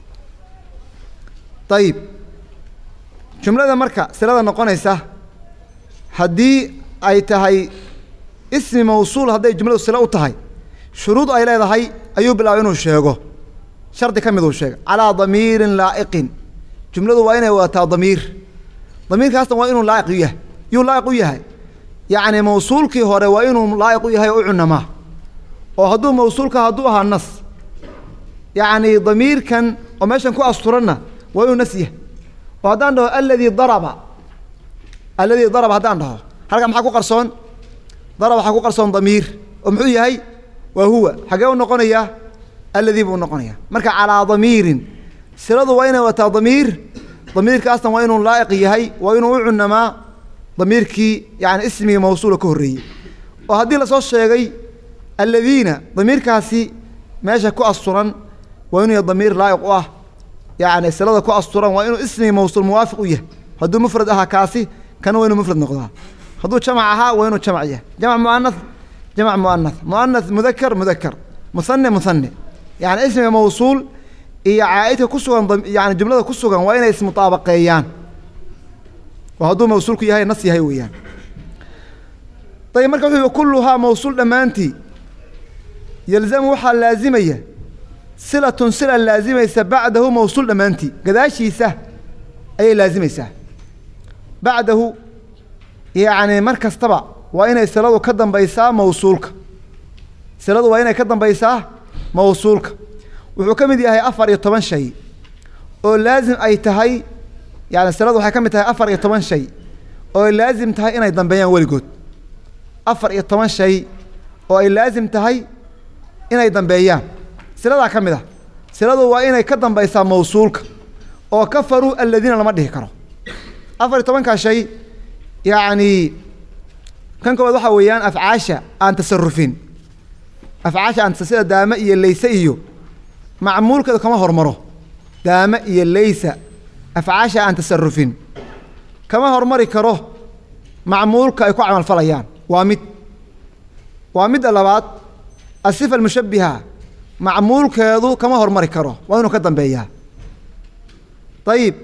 [SPEAKER 1] ayib jumlada marka silada noqonaysa haddii ay tahay ismi mawsuul hadday jumladu sila u tahay shuruud ay leedahay ayuu bilaabay inuu sheego shardi ka miduu sheegay calaa damiirin laa'iqin jumladu waa inay wadataa damiir damiirkaasna waa inuu laa'iq u yahay yuu laa'iq u yahay yacni mawsuulkii hore waa inuu laa'iq u yahay oo u cunamaa oo hadduu mawsuulka hadduu ahaa nas yacni damiirkan oo meeshan ku asturanna waa inuu nas yahay oo haddaan dhaho alladii daraba haddaan dhaho halkan maxaa ku qarsoon daraba waxaa ku qarsoon damiir oo muxuu yahay waa huwa xagee u noqonayaa alladii buu noqonayaa marka calaa damiirin siladu waa inay wataa damiirkaasna waa inuu laa'iq yahay waa inuu u cunamaa damiirkii yani ismigii mawsuula ka horreeyey oo haddii lasoo sheegay alladiina damiirkaasi meesha ku asturan waa inuu yahay damiir laa'iq u ah yani silada ku asturan waa inuu ismigii mawsuul muwaafiq u yahay hadduu mufrad ahaa kaasi kana waa inuu mufrad noqdaa hadduu jamac ahaa waa inuu jamac yahay jamac mu'anath mudakar muhane yani ismiga mawsuul iyo caa'idka ku sugan yani jumlada ku sugan waa inay ismutaabaqeeyaan وهذا موصول كيها نص هاي ويان طيب مركب كلها موصول دمانتي يلزم وحال لازمية صلة لازمة بعده موصول دمانتي قداشي سه أي لازمة سه بعده يعني مركز طبع وإن السلاد كدم بيسا موصولك سلاد وإن كدم بيسا موصولك وحكم دي هي أفر يطبن شيء ولازم أي تهي يعني السلاد وحكم تهي أفر يطبن شيء ولازم تهي إن يدن بيان ولقود أفر يطبن شيء ولازم تهي إن يدن بيان سلاد حكم ده سلاد وإن كدم بيسا موصولك وكفروا الذين لم يده كروا أفر يطبن كشيء يعني كان كود waxa weeyaan afcaasha aan tasarrufin afcaasha aan sida daama iyo laysa iyo macmuulka kama hormaro daama iyo laysa afcaasha aan tasarrufin kama hormari karo macmuulka ay ku amal falayaan waa mid labaad asifa almushabbiha macmuulkeedu kama hormari karo waa inuu ka dambeeyaa طيب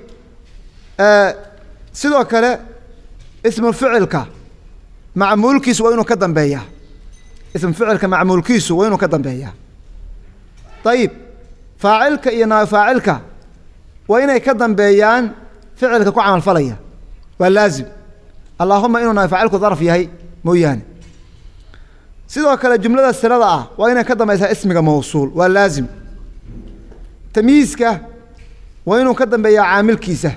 [SPEAKER 1] sidoo kale اسم فعلك معمول كيس وينو كدن بيا اسم فعلك معمول كيس وينو كدن بيا طيب فاعلك يا فاعلك وين كدن بيان فعلك كو عمل فليا واللازم اللهم اننا فاعلك ظرف يهي مويان سيدو كلا جمله السلده وين كدن بيا اسمك موصول واللازم تمييزك وينو كدن بيا عامل كيسه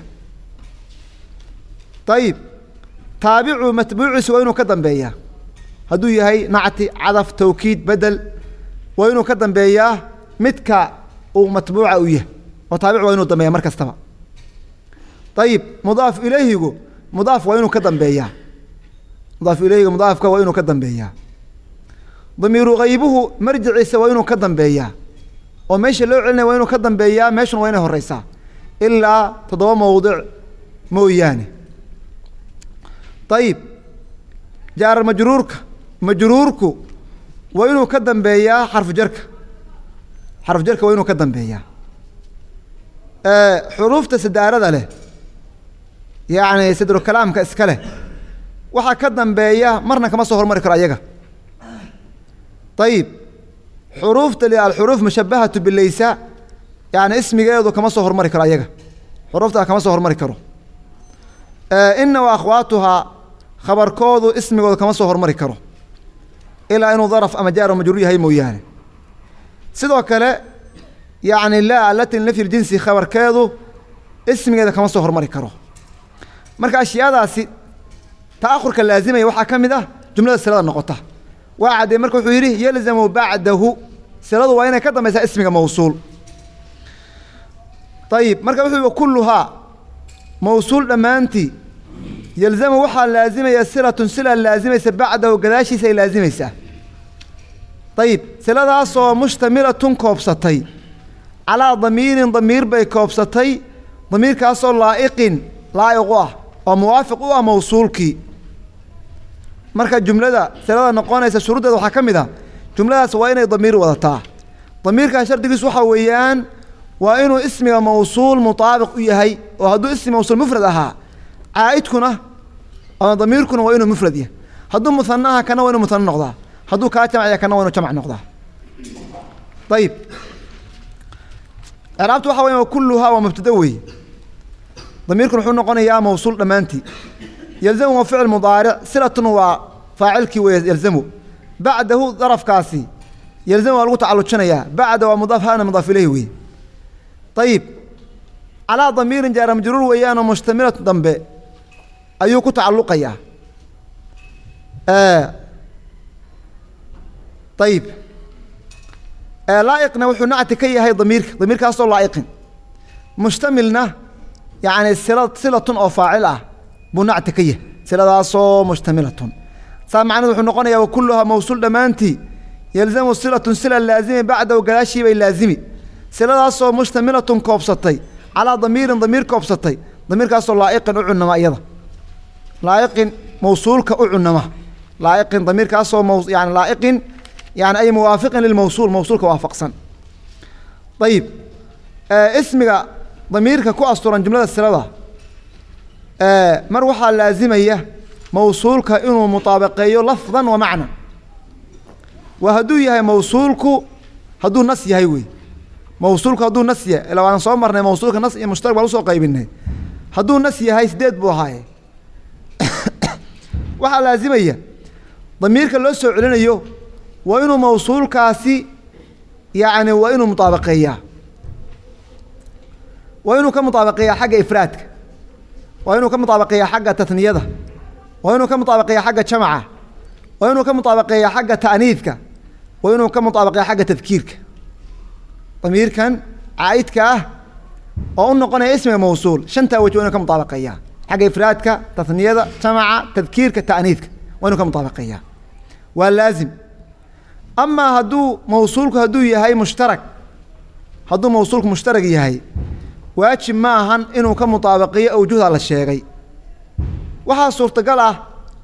[SPEAKER 1] طيب تابع متبوع وينو كدن بيا هدو يهي نعتي عطف توكيد بدل وينو كدن بيا متك ومتبوع ويه وتابع وينو دميا مركز تبع طيب مضاف إليه مضاف وينو كدن بيا مضاف إليه مضاف وينو كدن بيا ضمير غيبه مرجع وينو كدن بيا وماشي لو علنا وينو كدن بيا ماشي وينه الرئيسة إلا تضوى موضع موياني طيب جار مجرورك وينو كدن بيا حرف جرك وينو كدن بيا حروف تسدارة له يعني صدر كلام كاسكله وحا كدن بيا مرنا كما سو هرمري كرا ايغا طيب حروف تلي الحروف مشبهة بالليس يعني اسميgeedu كما سو هرمري كرا ايغا حروفتا كما سو هرمري كرو إن وأخواتها خبر كودو اسمه كما سو هرمري كرو إلى إنه ظرف أما جار ومجرور هي مويانه سيدو كلا يعني لا التي النفي الجنسي خبر كودو اسمه كما سو هرمري كرو marka ashiyadaasi taakhurka laazimay waxa kamida jumlada salada noqota waade marka wuxuu yiri yalzamu ba'dahu saladu waa inay ka dambaysaa ismiga mawsuul طيب marka wuxuu kulluha موصول دمانتي يلزم وحا لازمة صلة لازمة بعده وقداشي سي لازمة طيب صلة داسو مشتملة كوبستي على ضمير بي كوبستي ضمير كاسو لائق وموافق وموصولكي مركا الجملة صلة نقونيسا شروط وحا كمدا جملة سوين ضمير وضطا ضمير كاشر دقيس وحا ويان وإنه اسم موصول مطابق يهي وهذا اسم موصول مفرد أها عائدكنا أو ضميركنا وإنه مفرد هذا مثناها كنا وإنه مثنى نقضى هذا كاتمع كنا وإنه جمع نقضى طيب عرفت وحوين وكلها ومبتدوي ضميركم حون نقول يا موصول دمانتي يلزمه فعل مضارع صلة وفاعلك ويلزمه بعده ظرف كاسي يلزمه الغوط على الشنية بعده ومضاف هنا مضاف إليه طيب على ضمير جار مجرور ويانا مشتملة ضمبه أيوكو تعلقيا طيب لائقنا وحو نعتكي هاي ضمير كاسو لائق مشتملنا يعني صلة أو فاعلة بنعتكي صلة أصو مشتملة سامعنا وحو نقول وكلها موصول دمانتي يلزم صلة لازمة بعده وقلاشي بي لازمي صلة أصو مشتملة كوبستي على ضمير كوبستي ضمير كاسو لائق أعنما أيضا لائق موصول كأعنما لائق ضمير كاسو يعني لائق يعني أي موافق للموصول موصول كوافقصا طيب اسمك ضميرك كو أسطورا جملة السلالة مر وحا لازمية موصولك إنه مطابقية لفظا ومعنى وهدو يهي موصولك هدو نص يهيوي موصولك هدو نص يهي لو أنا صومرنا موصولك نص مشترك بلوسو قيبينه هدو نص يهي سديد بوهاي وحا لازمية ضميرك اللي سو علينيو وإنه موصول كاسي يعني وإنه مطابقية وإنه كمطابقية حق إفرادك وإنه كمطابقية حق تثنية وإنه كمطابقية حق جمعة وإنه كمطابقية حق تأنيثك وإنه كمطابقية حق تذكيرك ضمير كان عايدك أو إنه قناة اسمه موصول شنتا وإنه كمطابقية حق إفرادك تثنية جمعة تذكيرك تأنيثك وإنه كمطابقية واللازم أما هدو موصولك هدو يهي مشترك هدو موصولك مشترك يهي واجب maahan inuu ka mutaabaqiyo awjuhda la sheegay waxa suurtagal ah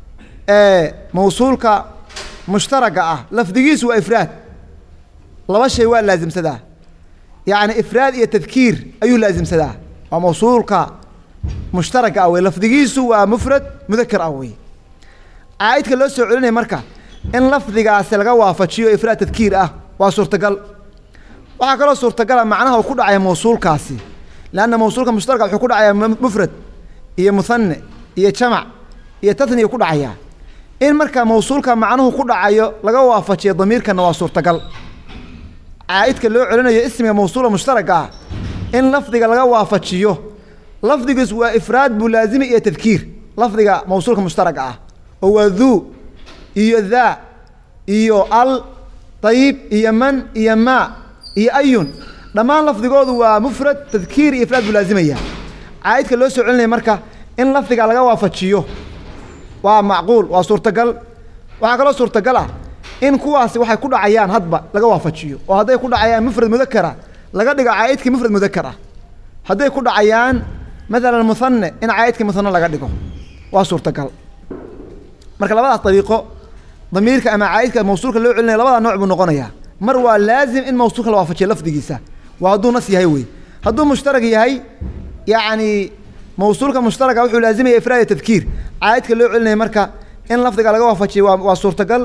[SPEAKER 1] mawsuulka mushtaraga ah lafdigiisu waa ifraad laba shay waa laazimsadaa yani ifraad iyo tadhkiir ayuu laazimsadaa waa mawsuulka mushtaraga ah lafdigiisu waa mufrad mudhakkar ah aayadka loo soo celinay marka in lafdigaas laga waafajiyo ifraad tadhkiir ah waa suurtagal waxa kale oo suurtagal ah macnaha uu ku dhacay mawsuulkaasi لأن موصولك مشترك وحكود عيا مفرد هي مثنى هي جمع هي تثنية كود عيا إن مركا موصولك معناه كود عيا لقوا وافشي ضمير كان واسور تقل عايد كله علينا اسم موصولة مشتركة إن لفظك لقوا وافشيه لفظك هو إفراد بلازم هي تذكير لفظك موصولك مشتركة هو ذو هي ذا هي ال طيب هي من هي ما هي أيون لما لفظigoodu waa mufrad tadhkiir iyo ifraad laazimaya aayadka loo soo celinay marka in lafdiga laga waafajiyo waa macquul waa suurtagal waxa kale suurtagal ah in kuwaasi waxay ku dhacayaan hadba laga waafajiyo oo haday ku dhacayaan mufrad mudhakkara laga dhigo aayadkii mufrad mudhakkara haday ku dhacayaan مثلا مثنى in aayadkii مثنى laga dhigo waa suurtagal marka labadaas dariiqo damiirka ama aayadka mawsuulka loo celinay labada nooc buu noqonayaa mar waa laazim in mawsuulka la waafajiyo lafdigiisa وهدو نص يهوي هدو مشترك يهي يعني موصولك مشترك وحو لازم إفراد تذكير عايدك اللي علنا مركا إن لفظك على وافشي وصورتقل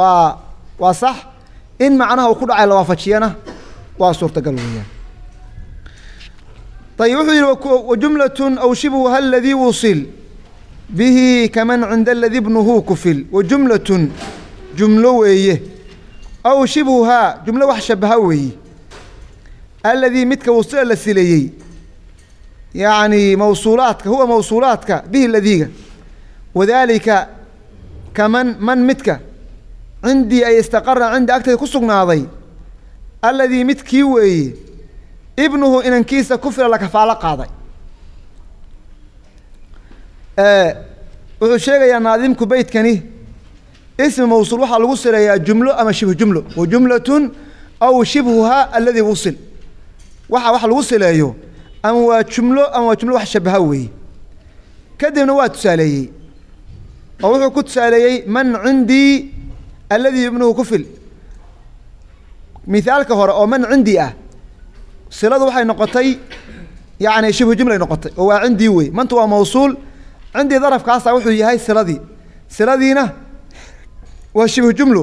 [SPEAKER 1] وصح إن معناها وكل على وافشينا وصورتقل وياه طيب وجملة أو شبهها الذي وصل به كمن عند الذي ابنه كفل وجملة جملة ويه أو شبهها جملة وحشبها ويه الذي متك وصل للسليي يعني موصولاتك هو موصولاتك به الذي وذلك كمن متك عندي أي استقر عند أكثر كسقنا هذي الذي متك وي ابنه إن انكيس كفر لك فعلق هذا وشيء يا ناظمك بيت كني اسم موصول وحا الوصل يا جملة أما شبه جملة وجملة أو شبهها الذي وصل waxa lagu sileeyo ama waa jumlo wax shabahay kadibna waa tusaaleeyay oo wuxuu ku tusaaleeyay man cindi alladhi ibnuhu kufil mithaalka hore oo man cindi ah siladu waxay noqotay yaani shibhu jumla noqotay oo waa cindi way mantu waa mawsuul cindi darafkaas wuxuu yahay siladiina waa shibhu jumlo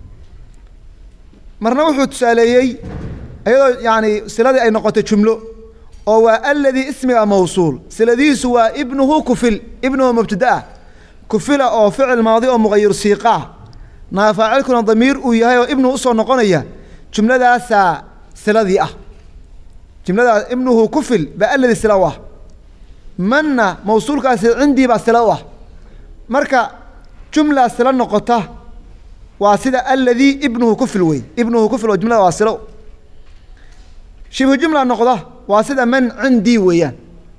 [SPEAKER 1] marna wuxuu tusaaleeyay أيضا يعني سلادي أي نقطة جملة أو الذي اسمه موصول سلادي سوى ابنه كفل ابنه مبتدأ كفل أو فعل ماضي أو مغير سيقاه نافعلكم ضمير وياه ابنه أصلا نقنية جملة ذا سلادي جملة ابنه كفل بألذي سلواه من موصول كاس عندي بسلواه مركا جملة سلا نقطة واسدة الذي ابنه كفل وي ابنه كفل وجملة واسلو شبه جملة نقطة واسدة من عندي ويان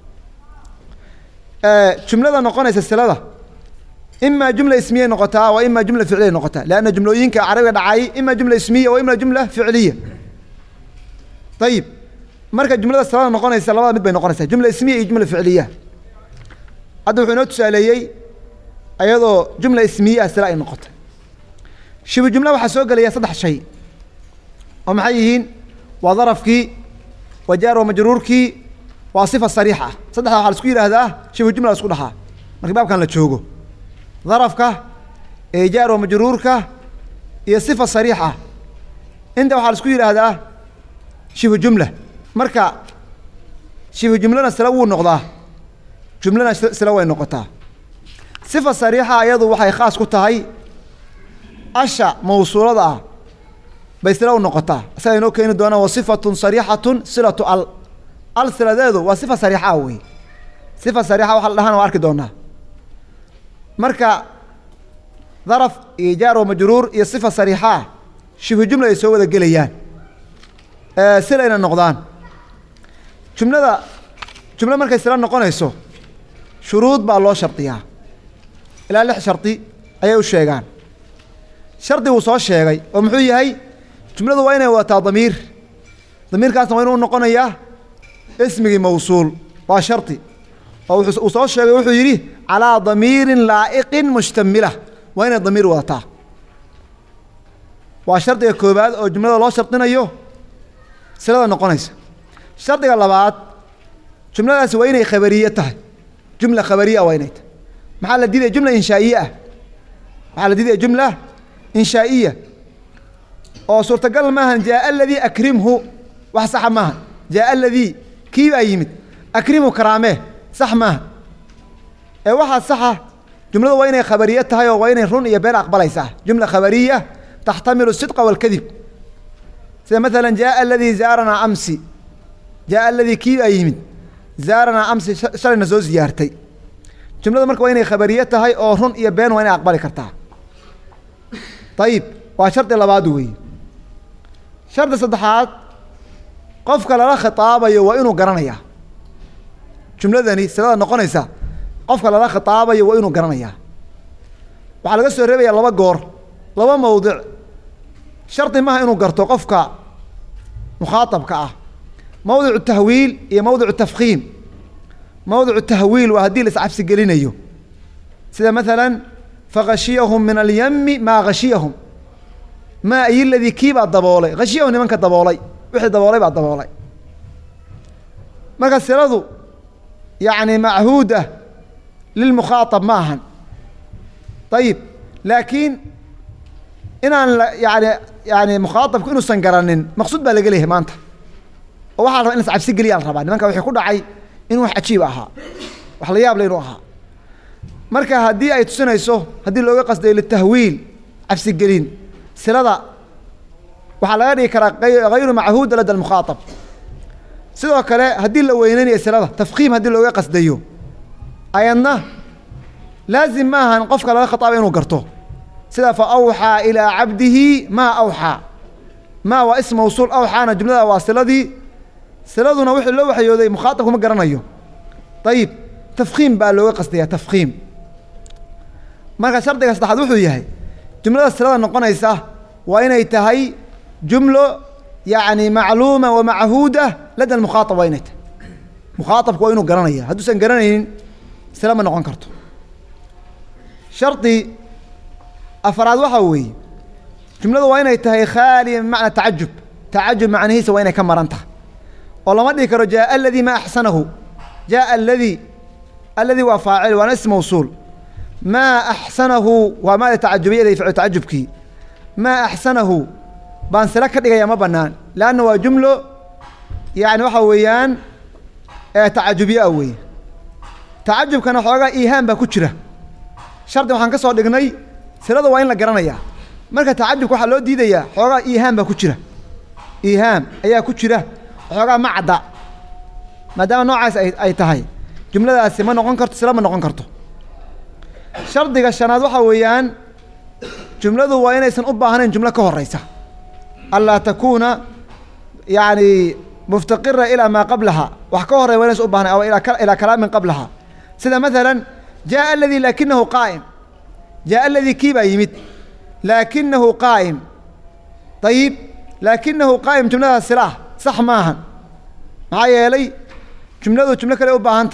[SPEAKER 1] جملة نقطة السلالة إما جملة اسمية نقطة وإما جملة فعلية نقطة لأن جملوين كعربية دعائي إما جملة اسمية وإما جملة فعلية طيب مركز جملة السلالة نقطة السلالة مد بين نقطة جملة اسمية جملة فعلية هذا حنوت ساليي أيضا جملة اسمية السلالة نقطة شبه جملة وحسوق لي صدح شيء ومحيين وظرفك وجار ومجرورك وصفة صريحة صدق على سكير هذا شبه جملة سكولها مركب كان لتشوجو ظرفك جار ومجرورك هي صفة صريحة أنت على سكير هذا شبه جملة مركب شبه جملة سلوى النقطة جملة سلوى النقطة صفة صريحة أيضا وحي خاص كتهاي أشياء موصولة بيسلوى النقطة سينو كين دونا وصفة صريحة صلة الصلة ذو وصفة صريحة وي صفة صريحة وحل لها نوارك دونا مركا ظرف إيجار ومجرور هي صفة صريحة شبه جملة يسوي ذا قليان سلة إلى النقضان جملة مركا يسلى النقضان يسو شروط بالله شرطيها إلى لح شرطي أيه الشيغان شرطي وصول الشيغي ومحوية هاي جملة وين هو ضمير كاسنا وين النقضان إياه اسمه موصول وشرطي وصول الشيغي وحو يريه على ضمير لائق مشتملة وين الضمير وطا وشرطي كوباد أو جملة الله شرطنا أيوه سلطة النقضان شرطي اللبات جملة وين خبريتها جملة خبرية وينت محل دي جملة إنشائية محل دي جملة إنشائية أو صورة قال ماهن جاء الذي أكرمه وحصح ماهن جاء الذي كيف أيمت أكرمه كرامه صح ماهن واحد صح جملة وين خبريتها وين رن يبين أقبل صح جملة خبرية تحتمل الصدق والكذب زي مثلا جاء الذي زارنا أمس جاء الذي كيف أيمت زارنا أمس شرنا زوج زيارتي جملة مرك وين خبريتها هاي أو رن يبين وين أقبل كرتها طيب وشرط اللي بعده شرط صدحات قفك لا خطابة وإنه قرنيا جملة ذني سلا نقنيسة قفك لا خطابة وإنه قرنيا وعلى قصة الربيع لبا جور لبا موضع شرط ما إنه قرته قفك مخاطب كأه موضع التهويل هي موضع التفخيم موضع التهويل وهدي لسعب سجلين أيوه سيدا مثلا فغشيهم من اليم ما غشيهم ما أي الذي كيب الضبولي غشيهم من كالضبولي وحي الضبولي بعد الضبولي ما قصروا يعني معهودة للمخاطب معهن طيب لكن إن يعني مخاطب كأنه سنقرنين مقصود بالي ليه ما أنت وواحد إنه سعب سجلي على الربع نمانك وحي كل عي إنه حتشيب أها وحلياب لينو أها مركا هدي أي تسنيسو هدي لو قصد للتهويل عفس الجلين سلطة وحلا يكرا غير معهود لدى المخاطب سيدو كلا هدي لو وينني سلطة تفخيم هدي لو قصد ديو أينا لازم ما هنقفك على خطاب إنه قرطه سيدا فأوحى إلى عبده ما أوحى ما واسم موصول أوحى أنا جملة واصلة دي سلطة نوح اللوحة يودي مخاطب هم قرنيو طيب تفخيم بقى لو قصدها تفخيم marka shardiga saddexaad wuxuu yahay jumlada salada noqonaysa waa inay tahay jumlo yani macluuma wa machuuda lada almukhatab waa inay tahay mukhatabku waa inuu garanaya hadduusan garanaynin sala ma noqon karto shardi afraad waxa weeye jumladu waa inay tahay khaaliya min macna tacajub macnihiisa waa inay ka maran tahay oo lama dhihi karo jaa alladii ma axsanahu jaa alladii waa faacil waana ism mawsuul ما أحسنه وما تعجبية ذي فعل تعجبك ما أحسنه بانسلك يا ما بنان لأنه جملة يعني وحويان تعجبية أوي تعجب كان حاجة إيهام بكتشرة شرط وحن كسر دقني سرده وين لقرنا يا مركز تعجب وحلو دي ذي حاجة إيهام بكتشرة إيهام أي كتشرة حاجة معدة ما دام نوع أي تهاي جملة أسمى نقول كرت سلام نقول كرته شرطك الشناد وحويان جملة وين يسن أباهن جملة كهريسة ألا تكون يعني مفتقرة إلى ما قبلها وحكوهر وين يسن أباهن أو إلى كلام من قبلها سيدا مثلا جاء الذي لكنه قائم جاء الذي كيبا يمت لكنه قائم طيب لكنه قائم جملة السلاح صح ماهن معايا يلي جملة كلا أباهنت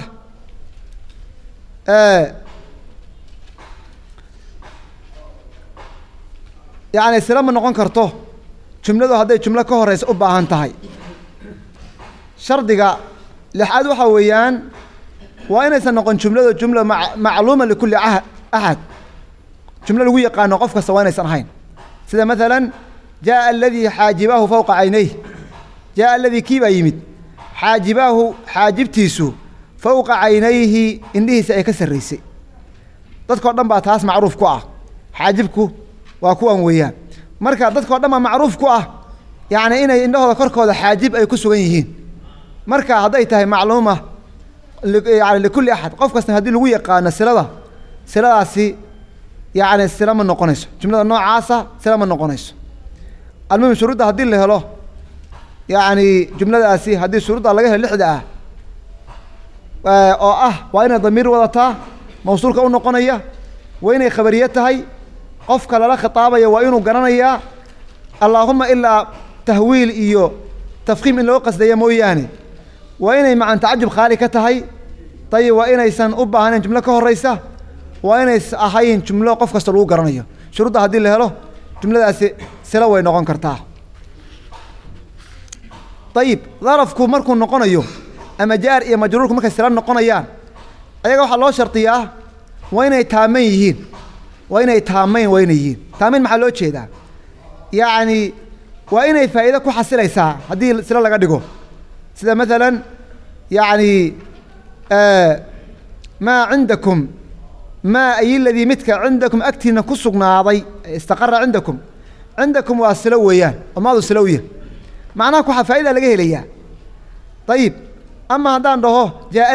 [SPEAKER 1] يعني سلام نقول كرته جملة هذا جملة كهرس أباهن تهاي شرطك لحد وحويان وأنا سنقول جملة معلومة لكل أحد جملة لوية قانون قفك سوانا سنحين سيدا مثلا جاء الذي حاجباه فوق عينيه جاء الذي كيف يمد حاجباه حاجبتيسو فوق عينيه إنه سيكسر ريسي تذكر دم تاس معروف كوا حاجبكو وكوا وياه مركا تذكر دم معروف كوا يعني إنه ذكرك هذا حاجب أي كسوينهين مركا هذا معلومة يعني لكل أحد قفك هذه الوية قانا سلالة سي يعني السلام النقنيس جملة النوع عاصة سلام النقنيس المهم شروط هذه اللي هلو يعني جملة سي هذه الشروط اللي جاها اللحدة وين ضمير وضعتها موصول كون نقنية وين خبريتها هي قفك لا خطابة وين قرنية اللهم إلا تهويل إيو تفخيم إن لو قصد يموياني وين مع تعجب خالكتها هي طيب وين يسن أبا هن جملة كهريسة وين أحيين جملة قفك استلو قرنية شروط هذه اللي هلو جملة سلوى نقن كرتاه طيب ظرفكم مركم نقنيو أما جار إيه مجروركم مركز سلام نقنيان أيها الله شرطية وين يتامين وين تامين محلو شيء ده يعني وين فائدة كو حصل يسا هذه سلام لقدقو سيدا مثلا يعني ما عندكم ما أي الذي متك عندكم أكتنا كسقنا عضي استقر عندكم والسلويان وما ذو سلوية معناه كو فائدة لقيه ليه طيب أما هذا عنده جاء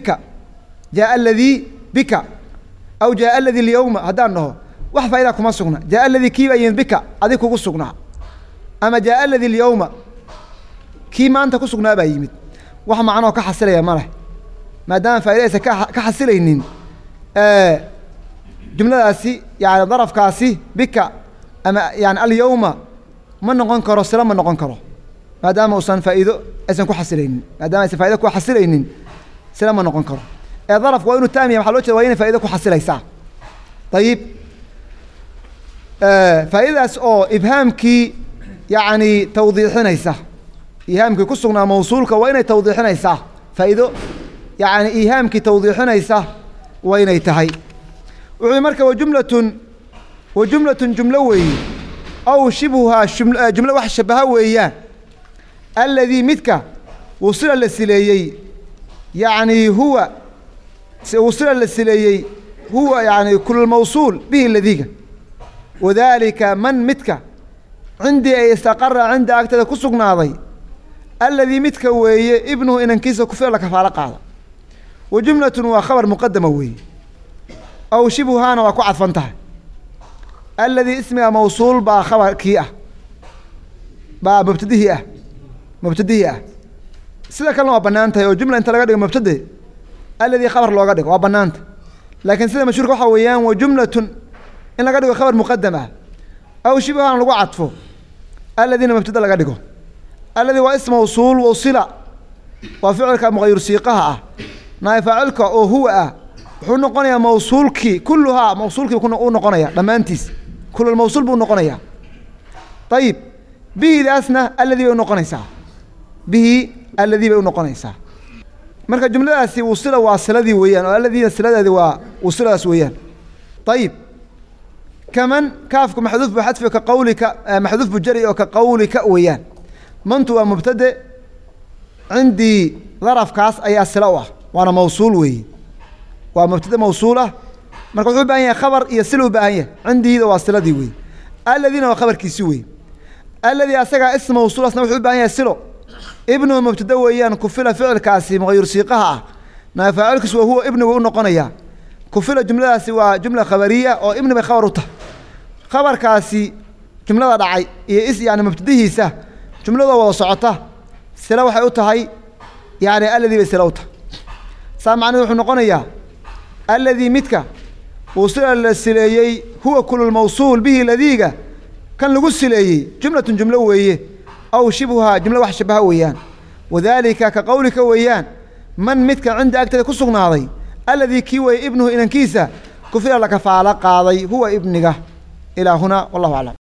[SPEAKER 1] الذي بك أو جاء الذي اليوم هذا عنده وح فائدة كما سقنا جاء الذي كيف ينبك هذيك كسقنا أما جاء الذي اليوم كي ما أنت كسقنا بايمت وح معناه كحصل يا مره ما دام فائدة كحصلين جملة سي يعني ظرف كاسي بك أما يعني اليوم من نقول كرو سلام من نقول كرو ما دام وصل فائدة إذا كحصلين ما دام فائدة كحصلين سلام من نقول كرو ظرف وينو تامي محلوش وين فائدة كحصل ساعة طيب فائدة إبهامك يعني توضيحنا يسا إيهامك كسرنا موصولك وين توضيحنا يسا فائدة يعني إيهامك توضيحنا يسا وين يتهي وعمرك وجملة جملة وي أو شبهها جملة واحد شبهها ويان الذي متك وصل للسليي يعني هو وصل للسليي هو يعني كل الموصول به الذي وذلك من متك عندي يستقر عند أكتر كسقنا عضي الذي متك وي ابنه إن انكيس كفر لك فارق وجملة وخبر مقدمة وي أو شبهان وكعد فانتها الذي اسمه موصول با خبر كيئة با مبتدئة سيدا كلمة بنانتها وجملة انت لقدك مبتدئ الذي خبر لو قدك وبنانت لكن سيدا مشهور كحويان وجملة إن لقدك خبر مقدمة أو شبهان لقوا عطفه الذين مبتدئ لقدك الذي هو اسم موصول وصلة وفعلك مغير سيقها نايفعلك أو هو وحو نقونيا موصولك كلها موصولك يكون نقونيا لما أنتس كل الموصول بو نقونيا طيب به داسنا الذي بو نقونيسا به الذي بو نقونيسا مركا جملة سي وصلة واصلة ذي ويان والذي السلة ذي وصلة ويان طيب كمان كافك محذوف بحذف كقولك محذوف بجري أو كقولك ويان منتو مبتدئ عندي ظرف كاس أي السلوة وأنا موصول وي ومبتدأ موصولة مركز بأيه خبر يسلو بأيه عندي إذا واصلة دي وي الذين هو خبر كيسوي الذي أسقى اسم موصول أصلا وحب بأيه يسلو ابنه مبتدأ ويان كفل فعل كاسي مغير سيقها نافعل كسوه هو ابنه وقلنا قنيا كفل جملة سوى جملة خبرية أو ابن بخبرته خبر كاسي جملة دعي يعني مبتدئه سه جملة وصعته سلو حيوتها هي يعني الذي بسلوته سامعني وحنا قنيا الذي متك وصل للسليي هو كل الموصول به الذي كان لقول سليي جملة ويه أو شبهها جملة واحد شبهها ويان وذلك كقولك ويان من متك عند أكتر كسرنا هذي الذي كيوي ابنه إن كيسة كفر لك فعل قاضي هو ابنك إلى هنا والله أعلم.